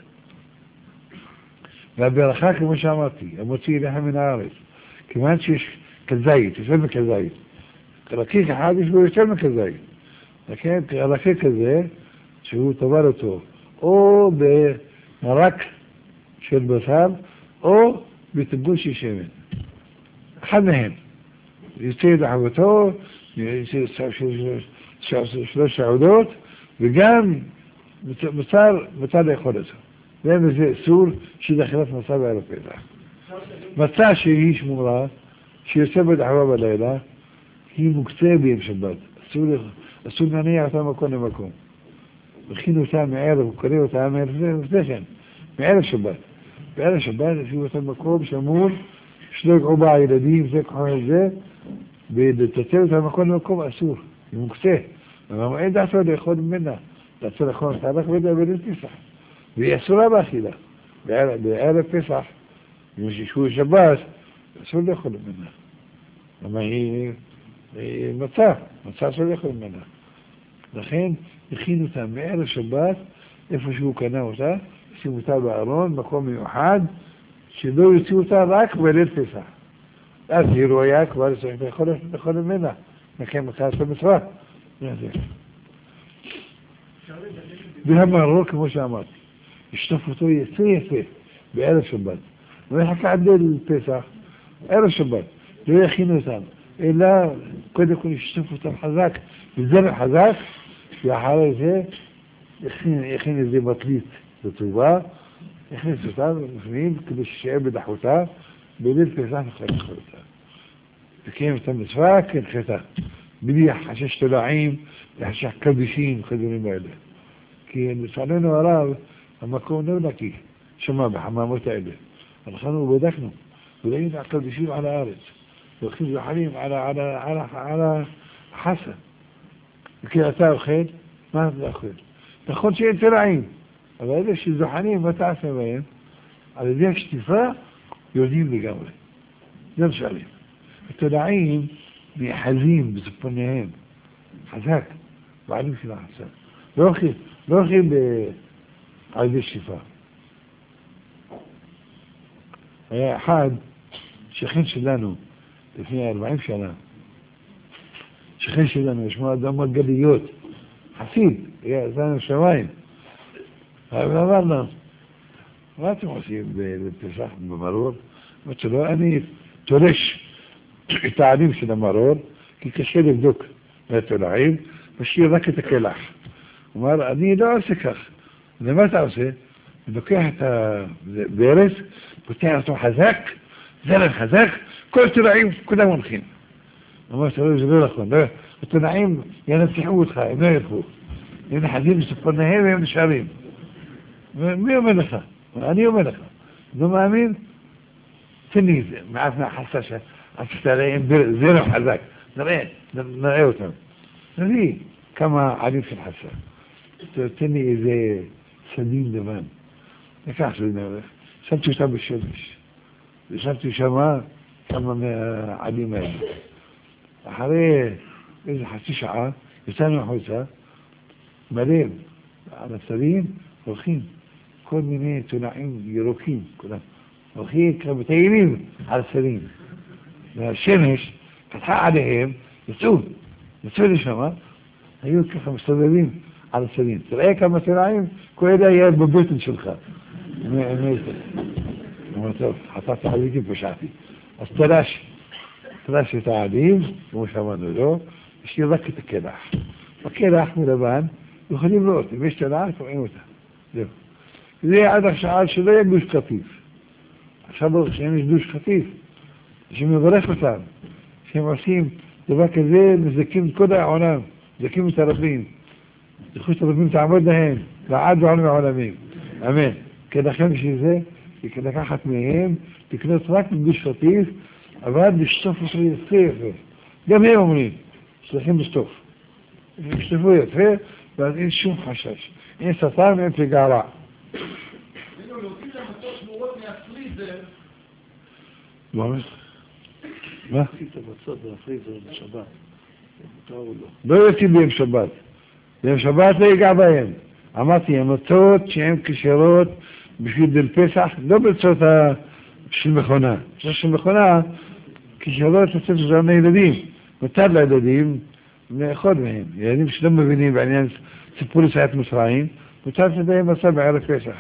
והברכה, כמו שאמרתי, המוציא לחם מן הארץ. כמעט שיש כזית, יותר מכזית. רקיק אחד יש בו יותר מכזית. לכן, רקיק כזה, שהוא טבל אותו, או במרק של בשר, או בטבול של שמן. אחד מהם. יוצא דחבותו, 3 סעודות, וגם מותר לאכול אותו. וזה אסור שהיא אכילת מצה בערב פסח. מצה שהיא שמורה, שיוצא בדחבה בלילה, היא מוקצה ביום שבת. אסור להניע אותה מקום למקום. הכינו אותה מערב, קוראים אותה לפני כן, מערב שבת. בערב שבת השיבו אותה מקום שמור, שלא יקעו בה הילדים, זה כחו את זה, ולטטל אותה מקום למקום אסור, היא מוקצה. אבל אין דעתו לאכול ממנה. דעתו לאכול אותה רק בדבר פסח. והיא אסורה באכילה. בערב פסח, אם שישו שבת, אסור לאכול ממנה. למה היא מצה אסור לאכול ממנה. לכן הכינו אותה מערב שבת, איפה שהוא קנה אותה, שימו אותה בארון, מקום מיוחד, שלא יוציאו אותה רק בליל פסח. אז היא רואה כבר צריך לאכול ממנה. לכן מצה של מצווה. והמרור, כמו שאמרתי, ישטוף אותו יפה בערב שבת. לא יחכה עד ליל פסח, ערב שבת. לא יכינו אותם, אלא קודם כל ישטוף אותם חזק, בזרם חזק, ואחרי זה יכין איזה מטלית בטובה, יכניס אותה בפנים כדי שישאר בדחותה, בליל פסח נוכל לאכול אותה. וקיים את המצווה כנחתה, בלי חשש תולעים, לחשש קדישים, כדברים האלה. כי לצערנו הרב, המקום לא נקי, שמע בחממות האלה. הלכנו ובדקנו, וראינו הקדישים על הארץ, והולכים זוחלים על החסה. וכי אתה אוכל, מה אתה אוכל? נכון שאין תולעים, אבל אלה שזוחלים, מה תעשה בהם? על ידי השטיפה, יורדים לגמרי. זה משאלים. התולעים נאחזים בצפוניהם, חזק, בעלים של החסה. לא הולכים על ידי שטיפה. היה אחד, שכן שלנו, לפני 40 שנה, שכן שלנו, ישמע אדם הגליות, חסיד, היה זנו שמיים. אבל אמרנו, מה אתם עושים בפסח במרור? אמרתי לו, אני תורש את העלים של המרור, כי קשה לבדוק מהתולעים, משאיר רק את הכלח. הוא אמר, אני לא עושה כך. ומה אתה עושה? אני לוקח את הברס, פותח אותו חזק, זרם חזק, כל התולעים כולם הולכים. אמרתי לו, זה לא נכון, התולעים ינצחו אותך, הם לא ילכו. הם נחזים בספורניהם והם נשארים. מי אומר לך? אני אומר לך. לא מאמין? תן לי מעט מהחסה שעשית עליהם זרם חזק. נראה אותם. נביא כמה עלים של חסה. תן לי איזה סדין לבן. לקח לי נערך. שמתי אותם בשמש. ושמתי שמה כמה מהעלים האלה. אחרי איזה חצי שעה יצאנו החוצה, מלא, על הסלים, הולכים, כל מיני תולעים ירוקים, כולם, הולכים כמטיילים על הסלים. והשמש פתחה עליהם, יצאו לשם, היו ככה מסתובבים על הסלים. תראה כמה תולעים, כל אלה היה בבטן שלך. אמר טוב, חטאתי חליקים, פשעתי. אז תלש את העלים, כמו שאמרנו לו, השאיר רק את הקלח. הקלח מלבן, יכולים לראות, אם יש תולעת, רואים אותה. זהו. זה עד השעה שלא יהיה גוש קטיף. עכשיו ברוך שהם יש גוש קטיף, שמברך אותם, שהם עושים דבר כזה, מזכים את כל העולם, מזכים את הרבים. זכו את הרבים תעמוד להם, לעד ועולם העולמים. אמן. כדכם שזה, לקחת מהם, לקנות רק בגוש קטיף, אבל לשטוף אותו יפה יפה. גם הם אומרים, צריכים לשטוף. לשטופו יפה, ואז אין שום חשש. אין סטן ואין פגע רע. להוציא להם אותו שמורות מהפריזר. מה? עשית בצד מהפריזר בשבת. לא יוצאים ביום שבת. ביום שבת לא ייגע בהם. אמרתי, המתות שהן כשרות בשביל דיל פסח, לא בצות של מכונה. של מכונה, כשרות לצאת לזרם לילדים. מותר לילדים לאכול מהם. ילדים שלא מבינים בעניין סיפור יציאת מצרים, מותר להם מצה בערב פסח.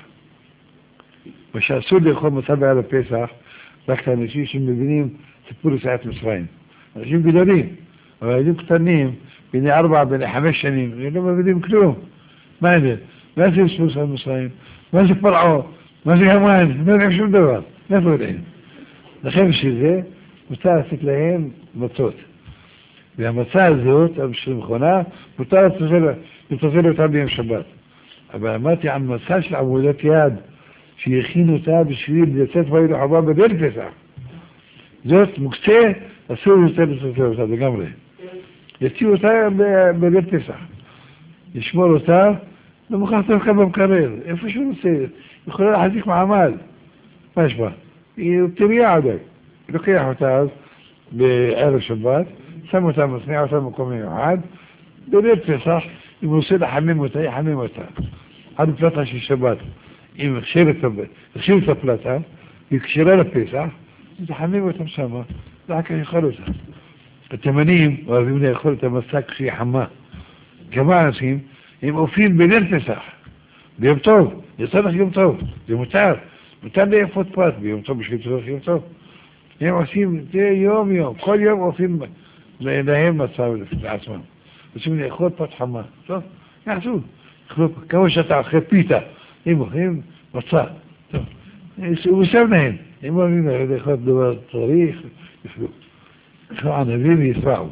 מה שאסור לאכול מצה בערב פסח, רק לאנשים שמבינים סיפור יציאת מצרים. אנשים גדולים, אבל ילדים קטנים, בני 4, בני 5 שנים, הם לא מבינים כלום. מה זה? מה זה סיפור יציאת מצרים? מה זה פרעה? מה זה המן? לא יודעים שום דבר. איפה יודעים? לכן שזה, מותר לתת להם מצות. והמצה הזאת, של מכונה, מותר לטפל אותה ביום שבת. אבל אמרתי על מצה של עבודת יד, שיכינו אותה בשביל לצאת ואילו חובה בליל פסח. זאת מוקצה, אסור יותר לטפל אותה לגמרי. יציעו אותה בליל פסח. לשמור אותה, לא מוכרח תלכה במקרר, איפה שהוא רוצה, יכולה להחזיק מעמד. מה יש בה? היא טריה עדיין. לוקח אותה אז בערב שבת, שם אותה, מצניע אותה במקום מיוחד, בליל פסח, אם הוא רוצה לחמם אותה, יחמם אותה. עד פלטה של שבת. אם הכשיר את הפלטה, היא קשרה לפסח, תחמם אותם שמה, רק יאכל אותה. התימנים אוהבים לאכול את המצה כשהיא חמה. כמה אנשים, הם אופים בליל פסח, ביום טוב, יצא לך יום טוב, זה מותר לאפות פת ביום טוב בשביל צורך יום טוב. הם עושים את זה יום, כל יום אופים להם מצה לעצמם. רוצים לאכול פת חמה, טוב, יעשו. כמו שאתה אוכל פיתה, הם אוכלים מצה, טוב. הוא מסב להם, הם אוהבים לאכול דבר צריך, יפלו. ענבים יפרעו.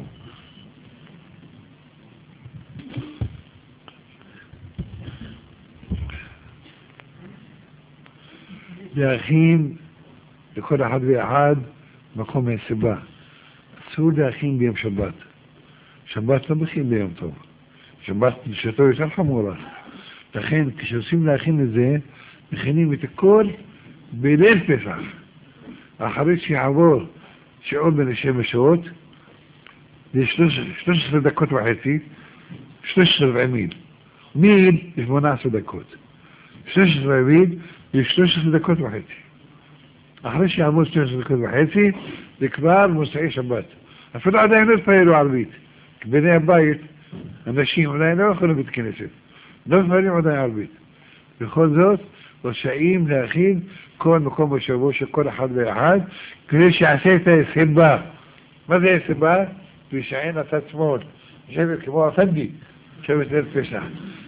להכין לכל אחד ואחד מקום מהסיבה. אסור להכין ביום שבת. שבת לא מכין ביום טוב. שבת נשתו יותר חמורה. לכן כשעושים להכין את זה, מכינים את הכל בליל פסח. אחרי שיעבור שיעור בין 7 שעות, זה 13 דקות וחצי, 13 מיל. מיל זה 18 דקות. 13 מיל זה 13 דקות וחצי. אחרי שיעבור 13 דקות וחצי, זה כבר מוצאי שבת. אפילו עדיין לא התפללו ערבית. בני הבית, אנשים עדיין לא יכולים בית כנסת. לא מתפללים עדיין ערבית. בכל זאת, רשאים להכין כל מקום בשבוע של כל אחד ואחד, כדי שיעשה את הסיבה. מה זה הסיבה? וישען הצד שמאל. יושבת כמו הפנדי, יושבת ליל פסח.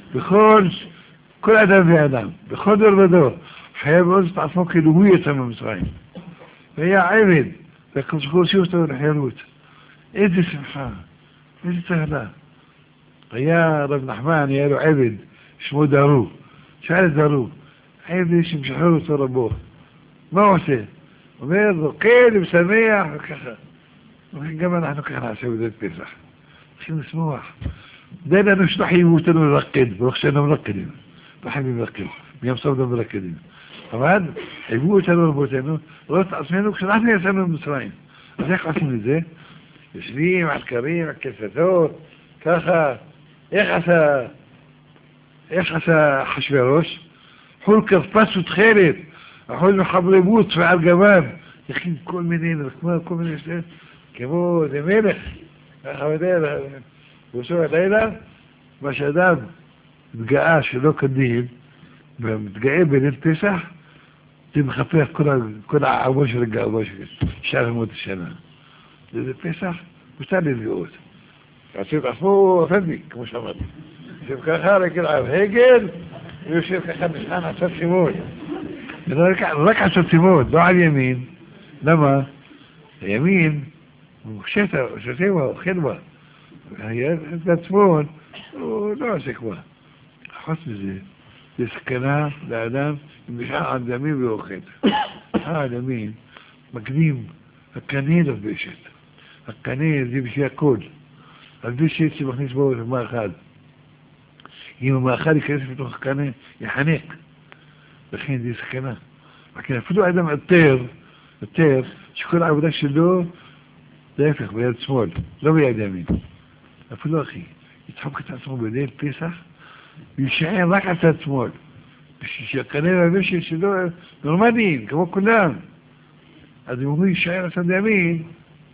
כל אדם ואדם, בכל דור ודור, חייב עוד את עצמו כאילו הוא יצא ממצרים. והיה עבד, והקדוש ברוך הוא הוציא אותו לחירות. איזה שמחה, איזה צהלה. היה רב נחמן, היה לו עבד, שמו דרו. שאל את דרו, עבד שמשחרר אותו רבו. מה הוא עושה? אומר, רוקד ושמח וככה. גם אנחנו ככה נעשה בדל פסח. צריכים לשמוח. די לנו שלא חייבו אותנו לרקד, ברוך שאנו מרקדים. לא חייבים לרקד, מיום סוף לא מרקדים. אבל חייבו אותנו רבותינו, לראות את עצמנו כשאנחנו יצאנו במצרים. אז איך עושים את זה? יושבים על קרים, על כסתות, ככה, איך עשה אחשוורוש? חול כרפס ותכלת, אחוז מחברי בוץ ועל גבן, הכין כל מיני, כל מיני שטות, כמו זה מלך, ככה בדרך, בסוף הלילה, מה שאדם מתגאה שלא כדין, ומתגאה בליל פסח, זה מחפש כל הערבו של הגרבו של 900 שנה. זה פסח, מותר להתגאות. עשו את עצמו אפנדי, כמו שאמרתי. יושב ככה, רגל על הגל, ויושב ככה משען עצת סימון. רק עצת סימון, לא על ימין. למה? הימין, הוא שותה בה, אוכל בה. את הצפון, הוא לא עושה כבר. חוץ מזה, זה סכנה לאדם עם משען על דמים ואוכל. האדמים מקדים, הקנה לבשת. הקנה זה בשביל הכל. הבשת שמכניס בו מאכל. אם המאכל ייכנס בתוך הקנה, יחנק. לכן זה סכנה. לכן אפילו האדם יותר, שכל העבודה שלו, זה ההפך, ביד שמאל, לא ביד ימין. אפילו אחי, יצחוק את עצמו בליל פסח, וישען רק על צד שמאל. בשביל שהקנה והבשת שלו נורמליים, כמו כולם. אז אם הוא יישאר על צד ימין,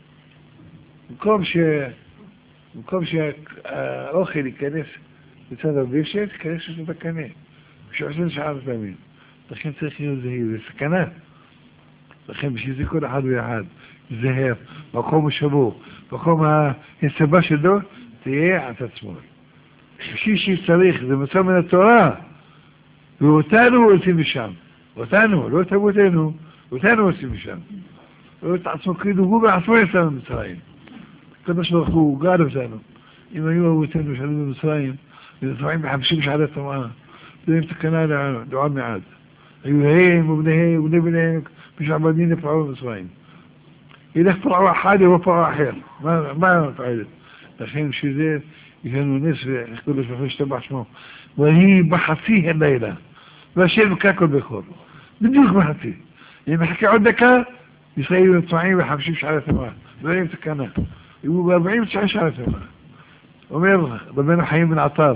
במקום שהאוכל ייכנס לצד הבשת, ייכנס לצד הקנה. כשעושים שעה פעמים. לכן צריך להיות זהיר, זה סכנה. לכן בשביל זה כל אחד ואחד, זהר, מקום השבור, מקום ההסבה שלו, תהיה עד עצמו. בשביל שצריך, זה מצא מן התורה, ואותנו עושים משם. אותנו, לא את אבותינו, אותנו עושים משם. לא את עצמו כאילו, הוא בעצמו יצא במצרים. הקדוש ברוך הוא גאל אותנו. אם היו אבותינו שעלו במצרים, ונצמאים ב50 שערי טומאה, זה עם תקנה לעוד מעט. היו הם ובניהם ובני בניהם, משעבדים לפרעה במצרים. ילך פרעה אחד או פרעה אחר. מה מפעלת? לכן שזה יש לנו נס וקדוש ברוך הוא השתבח שמו. והיא בחצי הלילה. והשם ככל בכל. בדיוק בחצי. אם מחכה עוד דקה, ישראל נצמאים ב50 שערי טומאה. לא עם תקנה. היו ב49 שערי טומאה. אומר רבנו חיים בן עטר,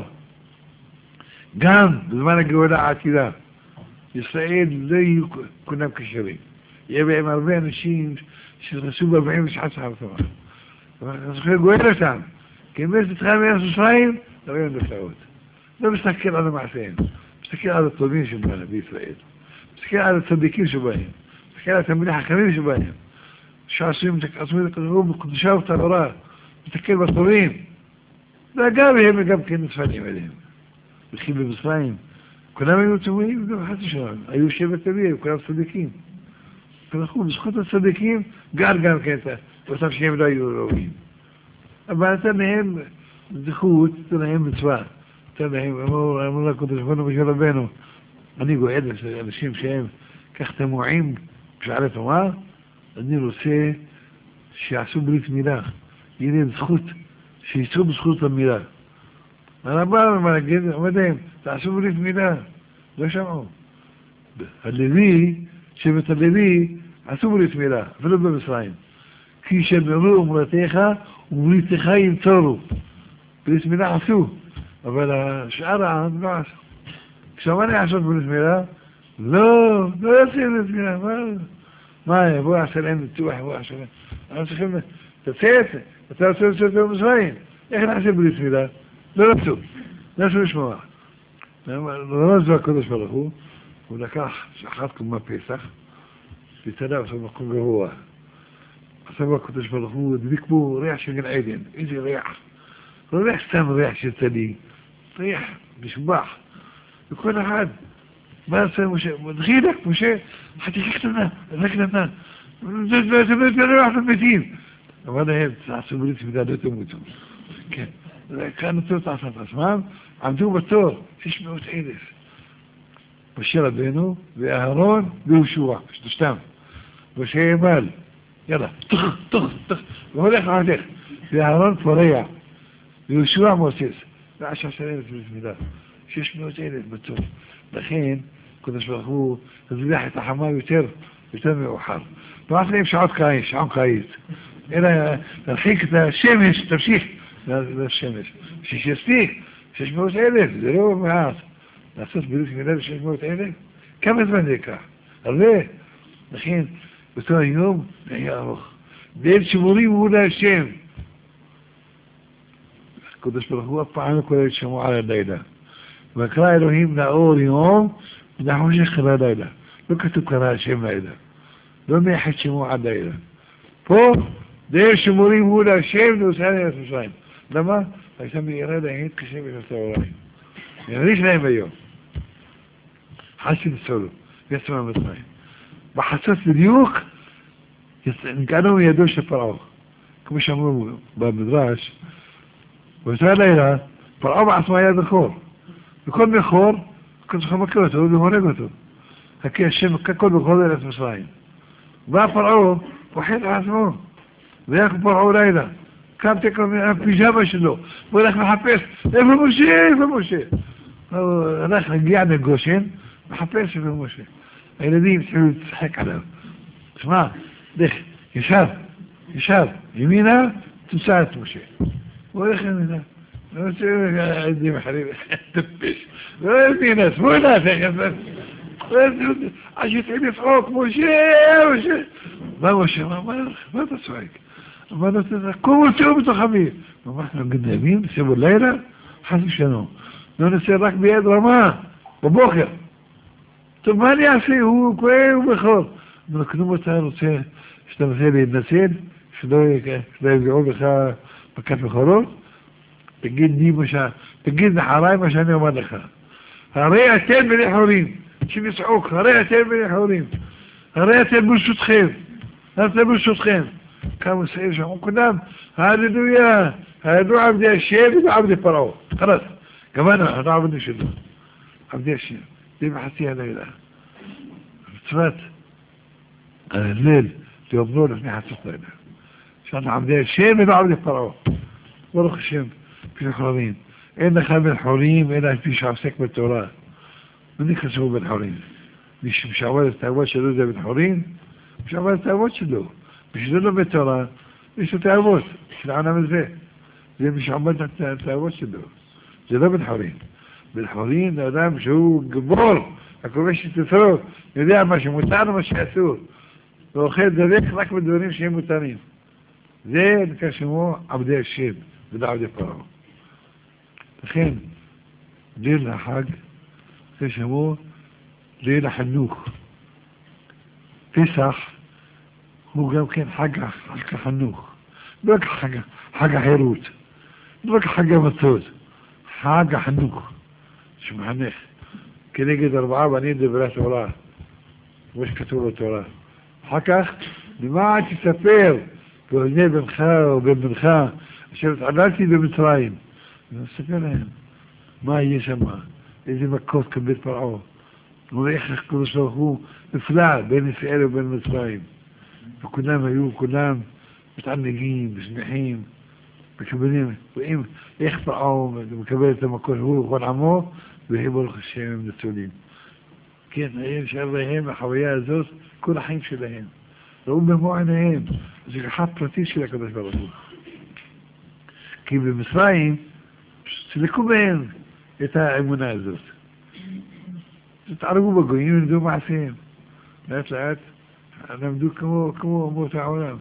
גם בזמן הגאולה העתידה, ישראל לא יהיו כולם כשרים. יהיה בהם הרבה אנשים שנכנסו ב49 שערי טומאה. אז הוא גואל אותם, כי אם יש לתחילה מארץ מצרים, לא יהיו נפלאות. לא מסתכל על המעשיהם, מסתכל על הטובים שבהם בישראל, מסתכל על הצדיקים שבהם, מסתכל על התלמידי החכמים שבהם, שעשויים עצמו לקדוש בקדושה ובטהרה, מסתכל בטובים, ואגב הם גם כן נצפנים אליהם. וכי במצרים, כולם היו טובים, גם חצי שלנו, היו שבט אביהם, כולם צדיקים. אנחנו בזכות הצדיקים, גם כן אותם שהם לא היו ראויים. אבל נתן להם זכות, נתן להם מצווה. נתן להם, אמרו לקדוש ברוך הוא בשביל רבנו, אני גואל אנשים שהם כך תמוהים בשערי טומאה, אני רוצה שיעשו ברית מילה. יהיה להם זכות, שיצאו בזכות המילה. הרמב"ם אמר להגיד, עומדים, תעשו ברית מילה. לא שמעו. הלוי, שבט הלוי, עשו ברית מילה, אפילו במצרים. כי שמרו אמרתך ובריתך ינצורו. ברית מילה עשו, אבל השאר העם לא עשו. כשאמרתי לעשות ברית מילה, לא יעשו ברית מילה, מה, בוא יעשה להם ניתוח, בוא יעשה להם. אנחנו צריכים, תצאת, אתה רוצה לצאת במצרים, איך נעשה ברית מילה? לא רצו לשמוע. לא זו הקדוש ברוך הוא לקח שחת קומה פסח, ותדע עושה מקום גרוע. עשה בקדוש ברוך הוא, דביק בו ריח של גן עדן, איזה ריח. לא ריח סתם ריח של צדיק, ריח משובח. וכל אחד, מה עשה משה? דחילק, משה, חתיכה קטנה, זה קטנה. זה ריח למתים. אמר להם, תעשו ברית מילה, לא תמותו. כן. כאן נתנו לעשות עצמם, עמדו בתור, 600,000. משה רבנו ואהרון ויהושע, שלושתם. משה ימל, יאללה, תוך, והולך, ואהרון פורע, ויהושע מוסס, ו10,000 מילה, 600,000 בתור. לכן, קדוש ברוך הוא הזליח את החמה יותר מאוחר. לא עושה להם שעון קיץ, אלא להרחיק את השמש, תמשיך, לשמש. שיספיק, 600,000, זה לא מעט. לעשות בדיוק מילה 600,000? כמה זמן זה ייקח? הרבה. לכן, באותו היום, היה ארוך. ליל שימורים הוא להשם. הקדוש ברוך הוא אף פעם לא כולל שמוע על הלילה. ויקרא אלוהים לאור יום, ולחושך על הלילה. לא כתוב קרא השם לילה. לא מייחד שמוע על לילה. פה, ליל שימורים הוא להשם, נוסע לארץ מצרים. למה? הייתה מהירה להגיד קשה בין הצהריים. יריש להם היום. חסי לצולו, יצא מהמצרים. בחצות בדיוק, נקענו מידו של פרעה. כמו שאמרו במדרש, באותה לילה, פרעה בעצמו היה בכור. וכל בכור, כל זכר מכיר אותו והורג אותו. הכי השם, ככל בכור לארץ מצרים. בא פרעה, פוחד על עצמו. והיה פרעה לילה. קם תקרא מהפיג'מה שלו, והוא הולך לחפש, איפה משה, איפה משה? הוא הולך להגיע לגושן, מחפש איפה משה. הילדים התחילו לשחק עליו. תשמע, לך, ישר, ימינה, תוצא את משה. הוא הולך ימינה. לא רוצה עדים אחרים, תפש. לא ימינה, שמאלה, עד שהתחיל לצחוק, משה. מה משה? מה אתה צועק? אמר לו, קומו צאו בתוך אביב. אנחנו גנבים, סביבו לילה, חס ושלום. לא נצא רק ביד רמה, בבוקר. טוב, מה אני אעשה? הוא כואב ובכור. אמר, כלום אתה רוצה, שאתה רוצה להתנצל, שלא יפגעו בך מכת בכורות? תגיד נחריי מה שאני אומר לך. הרי אתם בני חורים, שמצעוק, הרי אתם בני חורים. הרי אתם ברשותכם. كانوا سيرجعون كلهم هاللويا هادو عبد الشيب وعبد الفرعون خلاص كمان هذا عبد الشيب عبد الشيب دي بحثيها ليلة صفات الليل يبنوا لك نحن تصطينا عشان عبد الشيب وعبد الفرعون ورخ الشيب في الحرمين إن خاب الحريم إلا في شعب سكب التوراة من يخسروا بالحريم مش عوال التعوات شلو ده بالحريم مش عوال التعوات شلو مش دول بالتوراة مش تعبوت مش العالم ازاي زي مش عمال تعبوت شدو زي ده بالحورين ده مش هو جبار اكو مش تثرو يديع مش متعنا مش يأثور لو خير ده ذيك ركب الدورين شيء متانين زي اللي كان شموه عبدي الشيب بدا عبدي الفرعون تخين ليل حاج كان شموه ليل حنوخ فسح هو قام كان حاجة حنوخ بقى حاجة حيروت بقى حاجة مطود حاجة حنوخ شو محنخ كده يجد 4 بنين دبرات وراه مش كتوبة وراه حكى لما عاد تسافر وهني بن خا وبن بن خا شفت عدالتي بمصرايم سافرين ما يسمى إذا مكوت كبير فرعون ويخلق كل صوخوه إفلاع بين إسرائيل وبين مصرايم وكلام أيوب كلام متعنقين مسمحين مكبرين وإن يخفعوا مكبرين تمكن هو وقال عموه ويهبوا الخشيم من التولين كان أيام شعرهم حوياء زوز كل حين شلهم لو بمعنى زي حط رتيش لك بس برضو كيف بمصرايم سلكوا بين يتاعبونا زوز تتعرقوا بقوين وندو معسين لا تلعات أنا بدو كمو موت عولام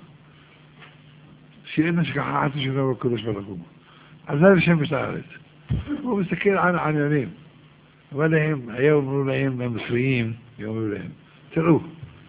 شيئنا شكحات شنو كلش بلكم عذاب الشمس تعرض هو مستكين عن يومين ولا هم يوم لهم المصريين يوم لهم تروه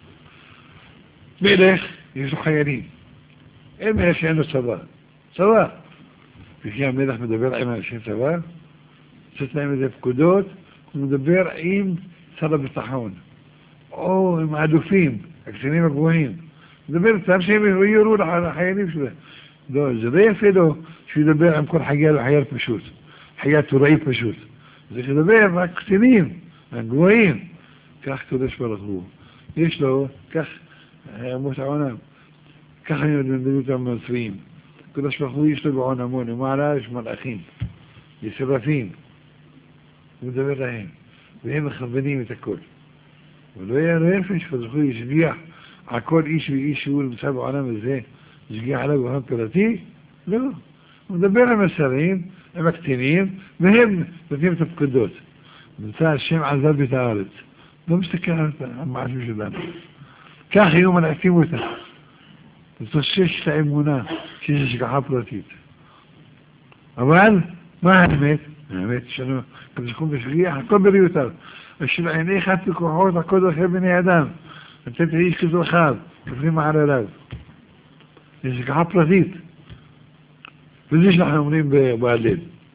بيلخ يسوا خيالين إيه ما يشي عنده سواء في كيام ميلخ مدبر عيما يشين سواء ستنا مدبر كدود مدبر عيم سرب الطحون أوه معدوفين הקצינים הגבוהים. מדבר צם שהם יראו לחיילים שלהם. לא, זה לא יפה לו שידבר עם כל חייל וחייל פשוט. חייל תוראי פשוט. זה שידבר רק קצינים, הגבוהים. כך קדוש ברוך הוא. יש לו, כך, מות העונם. ככה מדברים אותם מצרים. קדוש ברוך הוא יש לו בעונמון, ומעלה יש מלאכים. ישרפים. הוא מדבר להם. והם מכוונים את הכל. ולא יהיה נפש, פזכו ישגיח על כל איש ואיש שהוא נמצא בעולם הזה, ישגיח עליו בעולם פרטי? לא. הוא מדבר עם השרים, עם הקטינים, והם נותנים את הפקודות. נמצא השם עזב את הארץ. לא מסתכל על המעשים שלנו. כך היו מנעטים אותה. ותושש את האמונה שיש השגחה פרטית. אבל, מה האמת? האמת שלנו, כבשכום בשגיח, הכל בריאותיו. אשר עיניך פיקוחות, הכל דרכי בני אדם. נתת איש כזרחיו, כפרים מערליו. יש השגחה פרטית. וזה שאנחנו אומרים בהלל.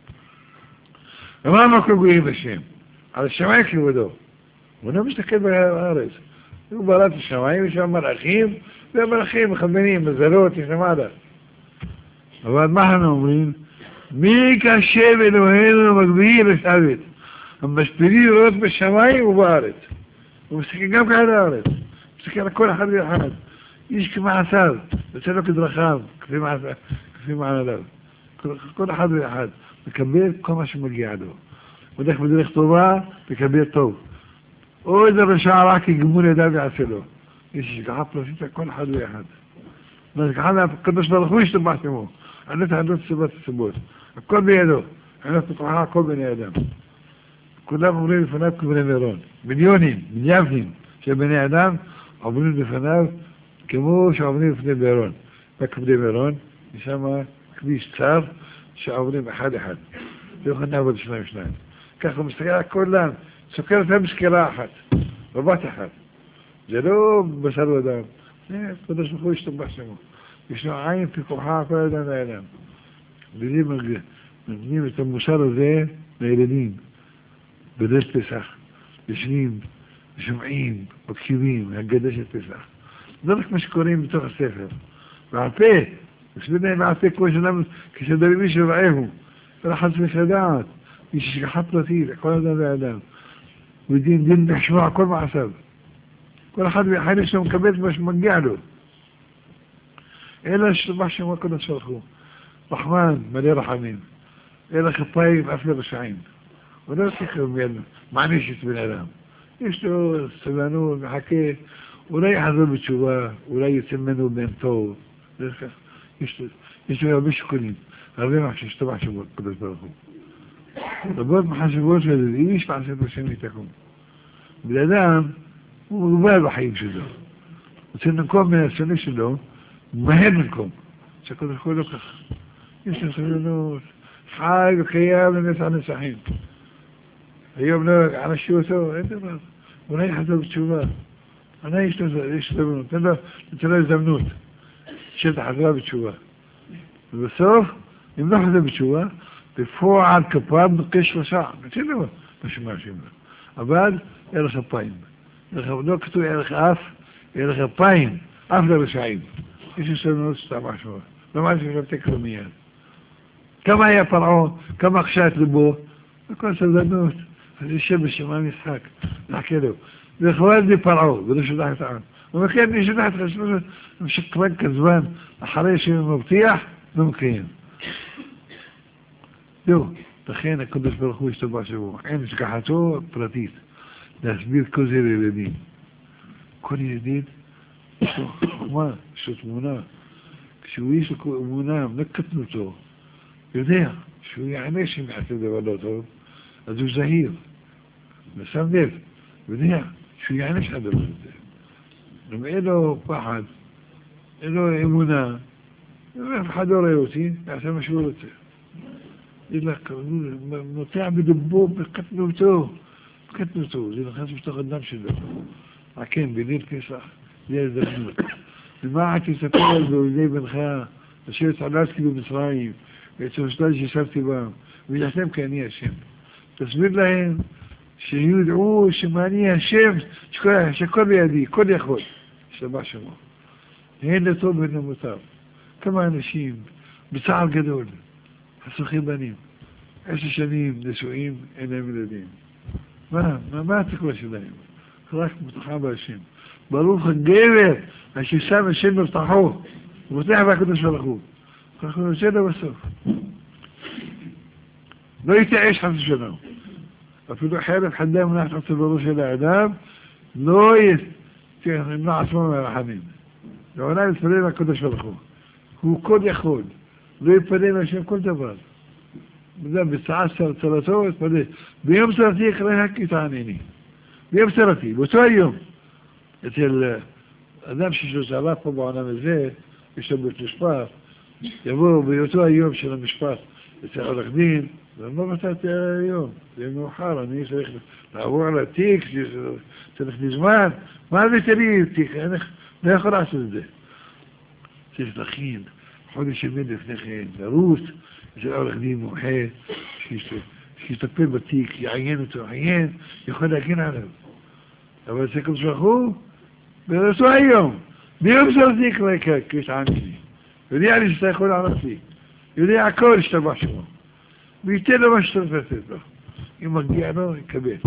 ומה כל גויים בשם? על השמיים כבודו. הוא לא מסתכל בארץ. הוא בעלת השמיים, יש שם מלאכים, והמלאכים מכוונים, מזלות, יש למעלה. אבל מה אנחנו אומרים? מי קשב אלוהינו מגביהי לשבת. המשפילים לראות בשמיים ובארץ. הוא מסתכל גם כאן לארץ. הוא מסתכל על כל אחד ואחד. איש כמעשיו, יוצא לו כדרכיו, כפי מעלליו. כל אחד ואחד. מקבל כל מה שמגיע לו. הולך בדרך טובה, מקבל טוב. או איזה רשע רע כי גמול ידיו יעשה לו. יש השגחה פרטית על כל אחד ואחד. והשגחה הקדוש ברוך הוא ישתבח שמו. ענת העדות סיבות הסיבות. הכל בידו. ענת פתוחה הכל בני אדם. כולם עוברים לפניו כבני מירון. מיליונים, מיליארדים של בני אדם עוברים לפניו כמו שעוברים לפני מירון. בכבני מירון, משם כביש צר שעוברים אחד אחד. לא יכולים לעבוד שניים. ככה הוא מסתכל על כולם, סוקר אותם בסקירה אחת, בבת אחת. זה לא בשר ודם. קדוש ברוך הוא ישתבח שמו. ישנו עין פיקוחה כל אדם לאדם. וזה מגנים את המוסר הזה לילדים. בליל פסח. ישנים, שומעים, מקשיבים, הגדה של פסח. זה רק מה שקוראים בתוך הספר. והפה, ושביניהם והפה כמו שלנו, כשדברים מישהו רעהו. ולחד צריך לדעת. יש השגחה פרטית, כל אדם ואדם. ודין לשמוע כל מעשיו. כל אחד ואחד יש לו מקבל את מה שמגיע לו. אלא שתבח שמו הקדוש ברוך הוא. רחמן, מלא רחמים. אלא כפיים אף לרשעים. הוא לא צריך מעניש את בן אדם. יש לו סבלנות, מחכה, אולי יחזור בתשובה, אולי יצא ממנו בן טוב. יש לו הרבה שיקולים. הרבה מחשב שתבח שמו הקדוש ברוך הוא. רבות מחשבות של איש מעשת השם יתקום. בן אדם הוא מוגבל בחיים שלו. רוצה לנקום מהשני שלו, מהר לנקום. שהקדוש ברוך הוא לא ככה. יש לו סבלנות, חי וקיים לנצח נצחים. היום לא ענשו אותו, אין דבר. אולי יחזור בתשובה. אולי יש לו סבלנות, נתן לו הזדמנות. שתחזור בתשובה. ובסוף, אם לא חזור בתשובה, בפועל כפיו נוקש רשע. נתן לו מה שמאשים לו. אבל ערך אפיים. לא כתוב ערך אף, ערך אפיים. אף לרשעים. יש סבלנות סתם משהו. לא מה ששתק לו מיד. כמה היה פרעה, כמה הקשה את ליבו, וכל סבלנות. אז יושב בשמיים משחק, נחכה לו. וכבוד לי פרעה, ולא שולח את העם. ומכן אני שולח את חשבונות, משקרן כזמן, אחרי שהוא מבטיח, ומקיים. זהו, לכן הקדוש ברוך הוא ישתבח שמו. אין השגחתו פרטית, להסביר כל זה לילדים. כל ילדים, יש לו חוכמה, יש לו תמונה. כשהוא יש לו אמונה, לא קטנותו, יודע שהוא יענה שהם יעשה דבר לא טוב, אז הוא זהיר, ושם לב, יודע שהוא יענה שהדבר הזה. אם אין לו פחד, אין לו אמונה, אף אחד לא רואה אותי, יעשה מה שהוא רוצה. נוטע בלבו בקטנותו, זה נכנס בתוך הדם שלו. כן, בליל פסח, זה הזדמנות. ומה תספר על באויבי בנך, אשר התעללתי במצרים, ואת שלושתי ששבתי בם, וידעתם כי אני השם. תסביר להם שיודעו שמעני השם, שכל בידי, כל יכול, שתבח שמו. הן לטוב והן למוטב. כמה אנשים, בצער גדול, חסוכים בנים, 10 שנים נשואים, אין להם ילדים. מה התקווה שלהם? רק מותחה בהשם. ברוך הגבר, אשר שם השם מבטחו, ובוטח בהקדוש ברוך הוא. כך הוא יוצא לו בסוף. לא יתייאש חס ושלום. אפילו חרב חדה מונחת על צווארו של האדם, לא ימנע עצמו מהרחמים. לעולם יתפלל לקדוש ברוך הוא. הוא כל יכול. לא יפנה להשם כל דבר. בשעה צלתו יתפנה. ביום צלתי יקרא כי תענני. ביום צלתי, באותו היום. אצל אדם שיש לו צלה פה בעולם הזה, יש לו בית משפט, יבוא באותו היום של המשפט אצל עורך דין, ולא מצאתי היום, זה מאוחר, אני צריך לעבור על התיק, צריך לזמן, מה הבאתי לי תיק? אני לא יכול לעשות את זה. צריך להכין, חודש ימים לפני כן, לרוץ, אצל עורך דין מומחה, שיטפל בתיק, יעיין אותו, יכול להגן עליו. אבל אצל קדוש ברוך הוא, באותו היום, ביום שלתי יקרא כי תענני. יודע לי שאתה יכול לענות לי, יודע הכל השתבח שמו, וייתן לו מה שאתה רוצה לתת לו. אם מגיע לו, יקבל.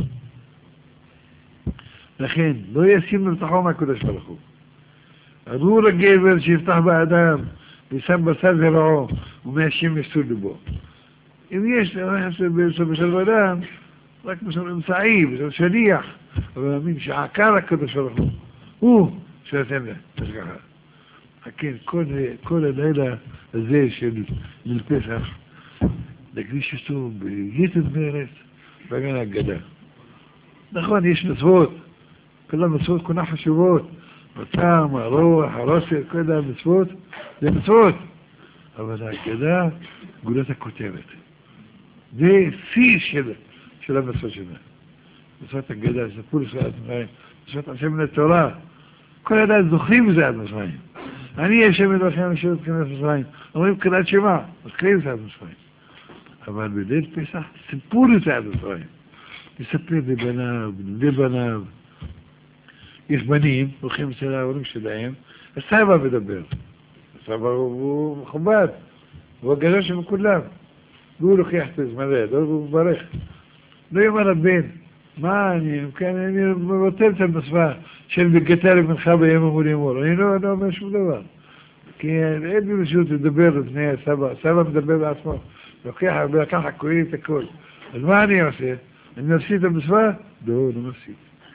לכן, לא ישים לבטחו מהקודש ברוך הוא. ארור הגבר שיפתח באדם, ושם בשר זרעו, ומאשים מסור לבו. אם יש, בשל אדם, רק בשל אמצעי, בשל שליח, אבל מאמין שעקר הקודש ברוך הוא שנתן לה, תשכחה. כן, כל הלילה הזה של פסח, להקדיש אותו ביתר מרץ, בהגן ההגדה. נכון, יש מצוות, כל המצוות כולן חשובות, הטעם, הרוח, הרוסת, כל המצוות, זה מצוות. אבל ההגדה, גולת הכותרת. זה שיא של המצוות שלה. מצוות הגדה, זה פולס ועד מצרים, מצוות השם מן התורה. כל אדם זוכרים בזה עד מצרים. אני השם אלוהיכם אשר אתכם מצרים. אומרים קריאת שמע, מזכירים את זה עד מצרים. אבל בליל פסח סיפור את זה עד מצרים. מספר לבניו. יש בנים, הולכים אצל ההורים שלהם, הסבא מדבר. הסבא הוא מכובד, הוא הגדול של כולם. והוא לוקח את הזמן, הוא מברך. לא יאמר לבן, מה אני מבטל את המצווה של בגתה למנחה ביום אמור ימור. אני לא אומר שום דבר. כי אין לי רשות לדבר לפני הסבא. הסבא מדבר בעצמו. לקח הכהן את הכל. אז מה אני עושה? אני מפסיד את המצווה? לא מפסיד.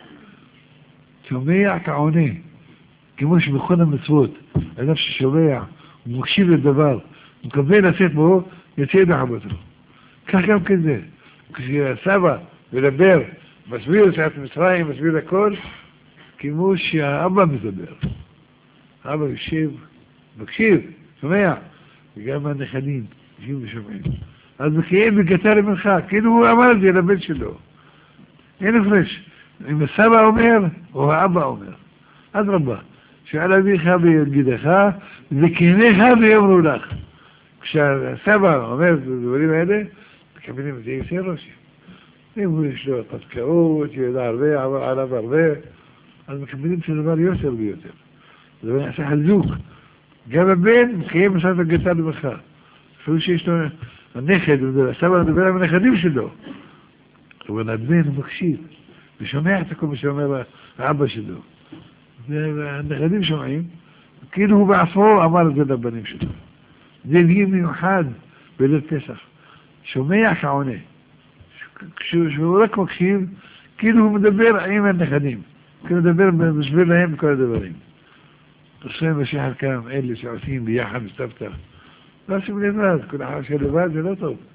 שומע כעונה. כמו שבכל המצוות, אדם ששומע, הוא מקשיב לדבר, הוא מקווה לשאת בו, יצא ידע חבותו. כך גם כזה. כשהסבא מדבר, מסביר את מצרים, מסביר הכל, כמו שהאבא מדבר. האבא יושב, מקשיב, שומע, וגם הנכדים, יושבים ושומעים. אז מקיים בגתה למנחה, כאילו הוא אמר את זה לבן שלו. אין הפרש. אם הסבא אומר, או האבא אומר. עד רבה, שעל אביך ביגידך, וכניך ויאמרו לך. כשהסבא אומר את הדברים האלה, מקבלים את זה יעשה ראשי. אם הוא יש לו פתקאות, ידע הרבה, עליו הרבה, אז מקבלים את הדבר יותר ויותר. זה נעשה חזוק. גם הבן מקיים מסעת הגתה למנחה. אפילו שיש לו הנכד, הסבא מדבר עם הנכדים שלו. אבל הבן הוא מקשיב, ושומע את הכל מה שאומר האבא שלו. והנכדים שומעים, כאילו הוא בעצמו אמר את זה לבנים שלו. זה דין מיוחד בליל פסח. שומע כעונה. כשהוא רק מקשיב, כאילו הוא מדבר עם הנכדים. כאילו הוא מדבר בשביל להם כל הדברים. עושים בשחר כאן, אלה שעושים ביחד מסתבתא. לא עושים לבד, כל אחד שלבד זה לא טוב.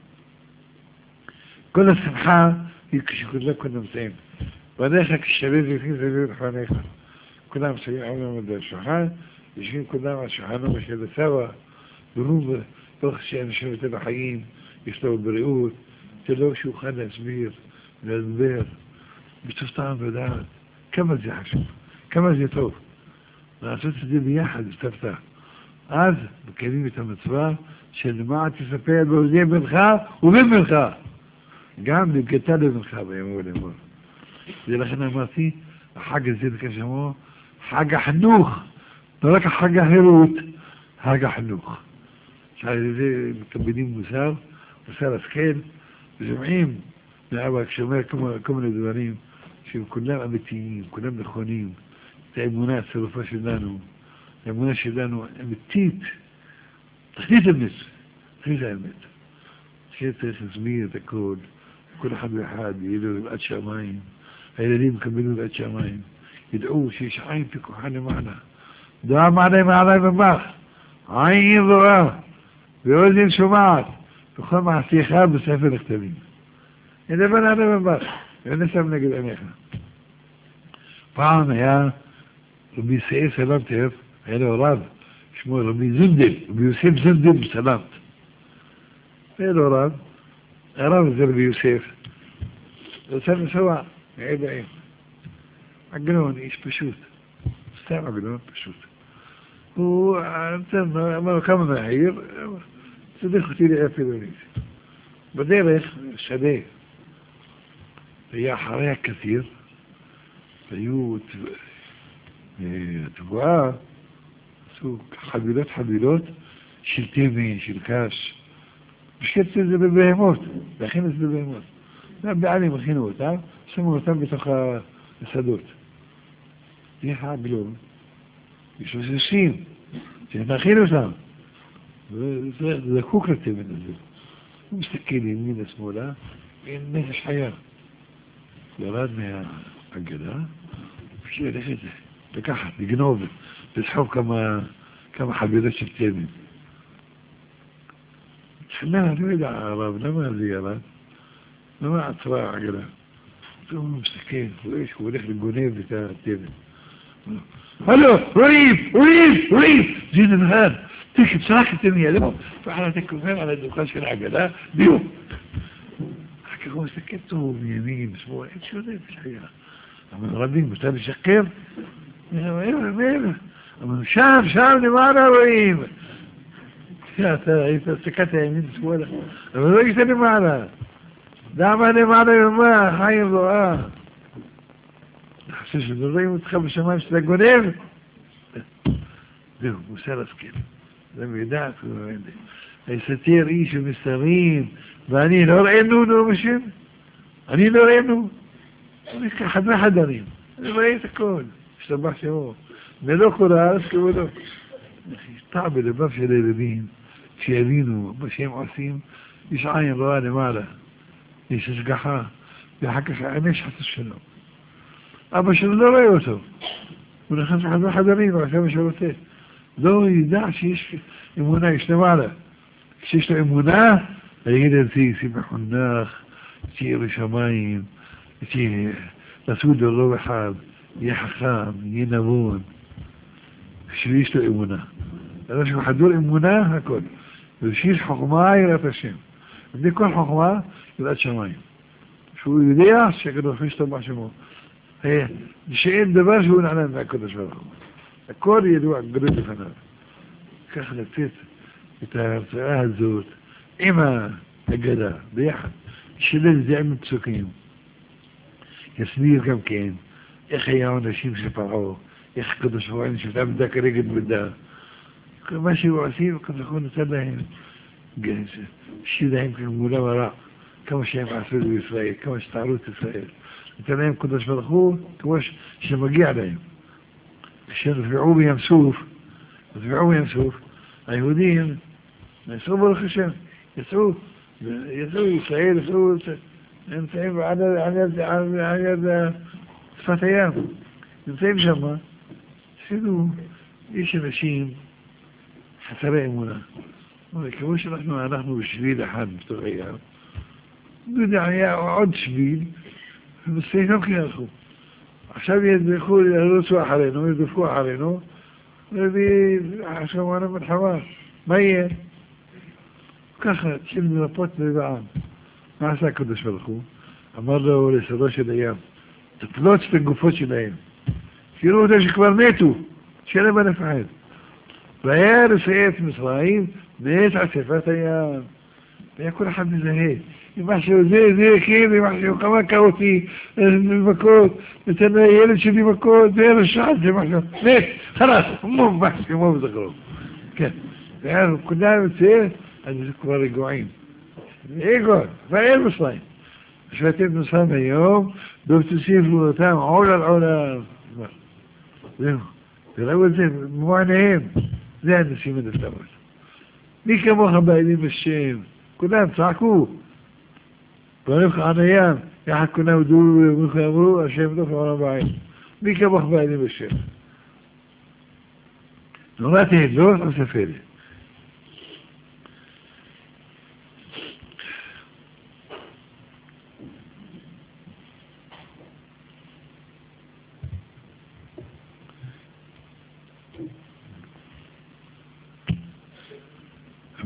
כל השמחה היא כשכולם נמצאים. ועדיך כששווה זיכים סביב לפניך. כולם סביב עומדים על השולחן, יושבים כולם על שולחנו של הסבא, ברור תוך שאנשים יותר בחיים, יש לו בריאות, זה לא שהוא יוכל להסביר, להסבר, בסוף טעם ודעת, כמה זה חשוב, כמה זה טוב. לעשות את זה ביחד, הסתבתא. אז מקיימים את המצווה של מה תספר באוזני בנך ובן בנך. גם בגתה לבנך ביום ולמור. ולכן אמרתי, החג הזה כשמו, חג החינוך, לא רק החג החירות, חג החינוך. שעל זה מקבלים מוסר השכל, ושומעים לאבא כשאומר כל מיני דברים שהם כולם אמיתיים, כולם נכונים. את האמונה הצרופה שלנו, האמונה שלנו אמיתית, תכנית אמת, תכנית האמת. שצריך להסביר את הכל, כל אחד ואחד יהיה לו רבעת שמיים, הילדים מקבלו רבעת שמיים, ידעו שיש עין פיקוחה למעלה, דעה מעלה מעלה ממך, עין רואה, ואוזן שומעת, וכל מעשיך בספר נכתבים. הנה בן אדם בך, ואין שם נגד עיניך. פעם היה רבי סעיר סלמטר, היה לו רב, שמו רבי זונדל, רבי יוסף זונדל בסלמת. היה לו רב, הרב הזה רבי יוסף, רצה לנסוע מעבר. עגנון, איש פשוט, סתם עגנון פשוט. הוא אמר לו כמה מהעיר, צדק אותי לאפילונית. בדרך, שדה, היה אחרי הקציר, היו תבואה, עשו חבילות של תמי, של קש, בשקט את זה בבהמות, להכין את זה בבהמות. והבעלים הכינו אותם, שמו אותם בתוך השדות. זה חבלון, יש לו סוסים, שנכין אותם, וזקוק לתמן הזה. הוא מסתכל ימין לשמאלה, אין נפש חיה. ירד מהעגלה, בשביל ללכת לקחת, לגנוב, לסחוב כמה חבילות של תמן. חנן, אני לא יודע, הרב, למה זה ירד? למה עצרה העגלה? הוא מסתכל, הוא רואה שהוא הולך לגונב את התמן. הלו, רואים! זה נבהל, תקף, צרח את תמי ידו, ואחר אתה כופר על הדוקה של העגלה, דיו. אחר כך הוא מסתכל טוב, מימין, שמאל, אין שונה בשחייה. אבל רבים, אתה משקר? אבל שם למעלה רואים. אתה היית הסתכלת הימין שמאלה, אבל לא היית למעלה. למה למעלה יומה, חיים רואה. אני חושב שלא רואים אותך בשמיים של הגונב. זהו, מוסר השכל. זה מידע, היסתיר איש ומסתרים, ואני לא ראינו, אני לא ראינו. אני חדרי חדרים, אני רואה את הכל, השתבח שמו. ולא קורא, אז כבודו. טע בלבב של הילדים, שיבינו מה שהם עושים, יש עין רואה למעלה, יש השגחה, ואחר כך הענש חסר שלו. אבא שלו לא רואה אותו, הוא נכנס לחדר חדרים ועושה מה שהוא רוצה. לא ידע שיש אמונה, יש למעלה. כשיש לו אמונה, היגיד על זה ישימח ונח, תהיה בשמיים, תעשו דרוב אחד, יהיה חכם, יהיה נבון. כשיש לו אמונה. אז שהוא חדור אמונה, הכל. וכשיש חוכמה, יראת השם. ובלי כל חוכמה, יראת שמיים. שהוא יודע שהקדוש משתבח שמו. שאין דבר שהוא נעלם מהקדוש ברוך הוא. הכל ידוע גדול לפניו. כך לתת את ההרצאה הזאת עם ההגדה, ביחד. שלל זה עם פסוקים. יסביר גם כן איך היה אנשים שפרעו, איך הקדוש ברוך הוא שבטם דק רגד בדה. מה שהוא עושים, הקדוש ברוך הוא נתן להם שידעים כגמולם הרע, כמה שהם עשו בישראל, כמה שתערו את ישראל. נתן להם קדוש ברוך הוא כמו שמגיע להם. כשנפגעו בים סוף, היהודים יצאו ברוך השם, יצאו ישראל, נמצאים על יד שפת הים, נמצאים שם, אפילו יש אנשים חסרי אמונה. כמו שאנחנו בשביל אחד בתוך הים, היה עוד שביל, ומספיק גם כי הלכו. עכשיו ירדפו אחרינו, ועכשיו אנו מלחמה. מה יהיה? ככה, תחיל מרפות לבעם. מה עשה הקדוש ברוך הוא? אמר לו לסדו של הים, תפלוץ את הגופות שלהם. תראו אותם שכבר מתו, שאין להם מה לפחד. והיה לסייע את מצרים, ואת עשפת הים. והיה כל אחד מזהה. אם משהו זה כן, אם משהו כמה קראתי, מכות, נתן לילד שלי מכות, זה רשעת, זה משהו, מת, חלאס, כמו בזכרו. כן, ואז כולם יוצא, אז זה כבר רגועים. רגוע, ואין מצרים. שבטים נוסם היום, תוסיפו אותם עול על עולם. זהו, תראו את זה, במועניהם, זה האנשים הנפלאות. מי כמוך בעלים בשם, כולם צעקו. ונפח על הים, יחד כולם הודו ואמרו, השם נפח עולם בעין. מי כמוך בעלים בשם. נורא תהד, לא עושה פלא.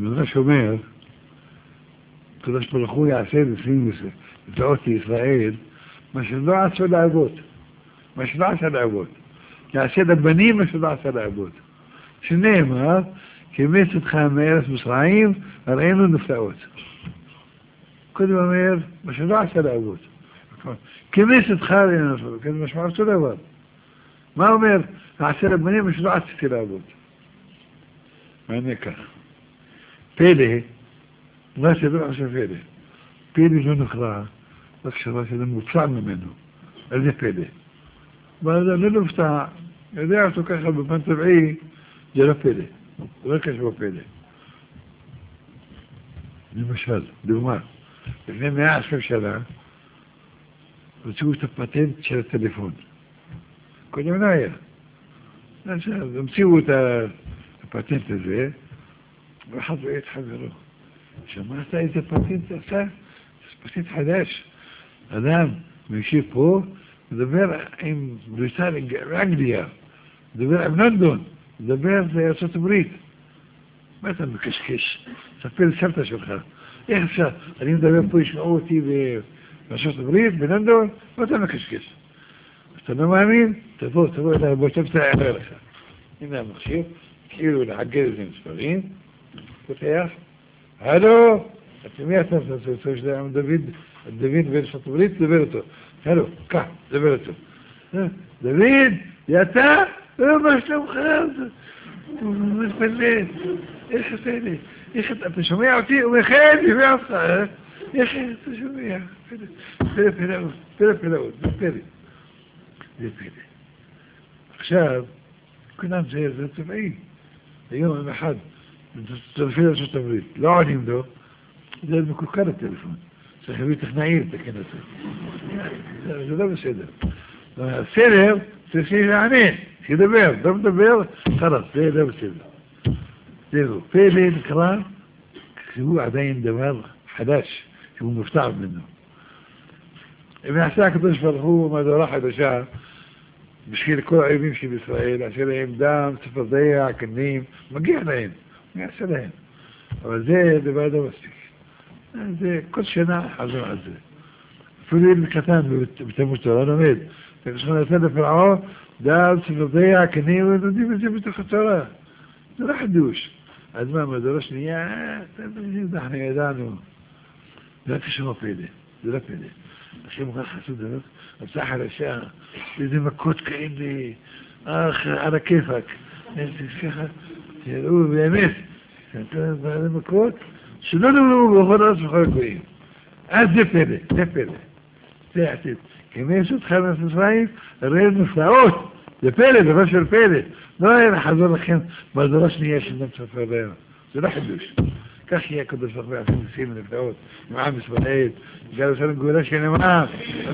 המדרש אומר, הקדוש ברוך הוא יעשה לפנים נפלאות לישראל, מה שלא עשו לאבות. מה שלא עשה לאבות. יעשה לבנים מה שלא עשה לאבות. שנאמר, כמס אותך מארץ מצרים, הראינו נפלאות. קודם אומר, מה שלא עשה לאבות. כמס אותך הראינו נפלאות. זה משמע אותו דבר. מה אומר? יעשה לבנים מה שלא עשיתי לאבות. מעניין כך. פלא, מה שלא עשה פלא. פלא לא נקרא, רק שווה שזה מופלא ממנו. על זה פלא. אבל לא נופתע, יודע אותו ככה בפן טבעי, זה לא פלא. זה לא קשור פלא. למשל, דוגמה, לפני 120 שנה, רצו את הפטנט של הטלפון. קודם לא היה. עכשיו, המציאו את הפטנט הזה, ואחד רואה את חברו. שמעת איזה פטנט עשה? זה פטנט חדש. אדם מישהו פה, מדבר עם בריטניה, אנגליה, מדבר עם לונדון, מדבר בארצות הברית. מה אתה מקשקש? ספר לסבתא שלך. איך אפשר? אני מדבר פה, ישמעו אותי בארצות הברית, בלונדון, מה אתה מקשקש? אתה לא מאמין? תבוא אליי, בוא תראה לך. הנה המחשב, כאילו לחגל איזה מספרים, פותח, הלו, מי אתה שזה עם דוד בארצות הברית, דבר אותו. הלו, קח, דבר אותו. דוד, זה אתה? מה שלומך? הוא מתפלט. איך אתה אלה? אתה שומע אותי? הוא מכן, שומע אותך, איך אתה שומע? פלאות, זה פלא. זה פלא. עכשיו, כולם זה טבעי. היום עם אחד, טלפון לארצות הברית, לא עונים לו, זה מקוקר הטלפון. צריך להביא טכנאי לתקן אותו. זה לא בסדר. הסדר צריך שיענה, שידבר, לא מדבר, חלאס, זה לא בסדר. זהו, פלא נקרא, שהוא עדיין דבר חדש, שהוא מופתע ממנו. אם יעשה הקדוש ברוך הוא מהדורה חדשה, בשביל כל האויבים של ישראל, יעשה להם דם, צפרדע, קנים, מגיע להם, יעשה להם. אבל זה דבר לא מספיק. זה כל שנה חזור על זה. אפילו ילד קטן בתלמוד תורה לומד. כשאנחנו נעשה לפרעה, דם, צפרדע, קנים, ולומדים את זה בתוך התורה. זה לא חידוש. אז מה, מהדורה שנייה, אנחנו ידענו. זה לא קשור פלא, זה לא פלא. אחרי מוכר חסודות, הצעה חדשה, איזה מכות כאלה, על הכיפק. ככה, תראו באמת, זה מכות, שלא נאמרו בכל ארץ וכל הגויים. אז זה פלא, זה פלא. זה עתיד. כמי אותך מצרים, הרי נפלאות, זה פלא, דבר של פלא. לא היה לחזור לכם מהדורה שנייה של נמצפר להם. זה לא חידוש. כך יהיה הקדוש ברוך הוא יעשה ניסים ונפלאות עם עם ישראל, בגלל גאולה של עם.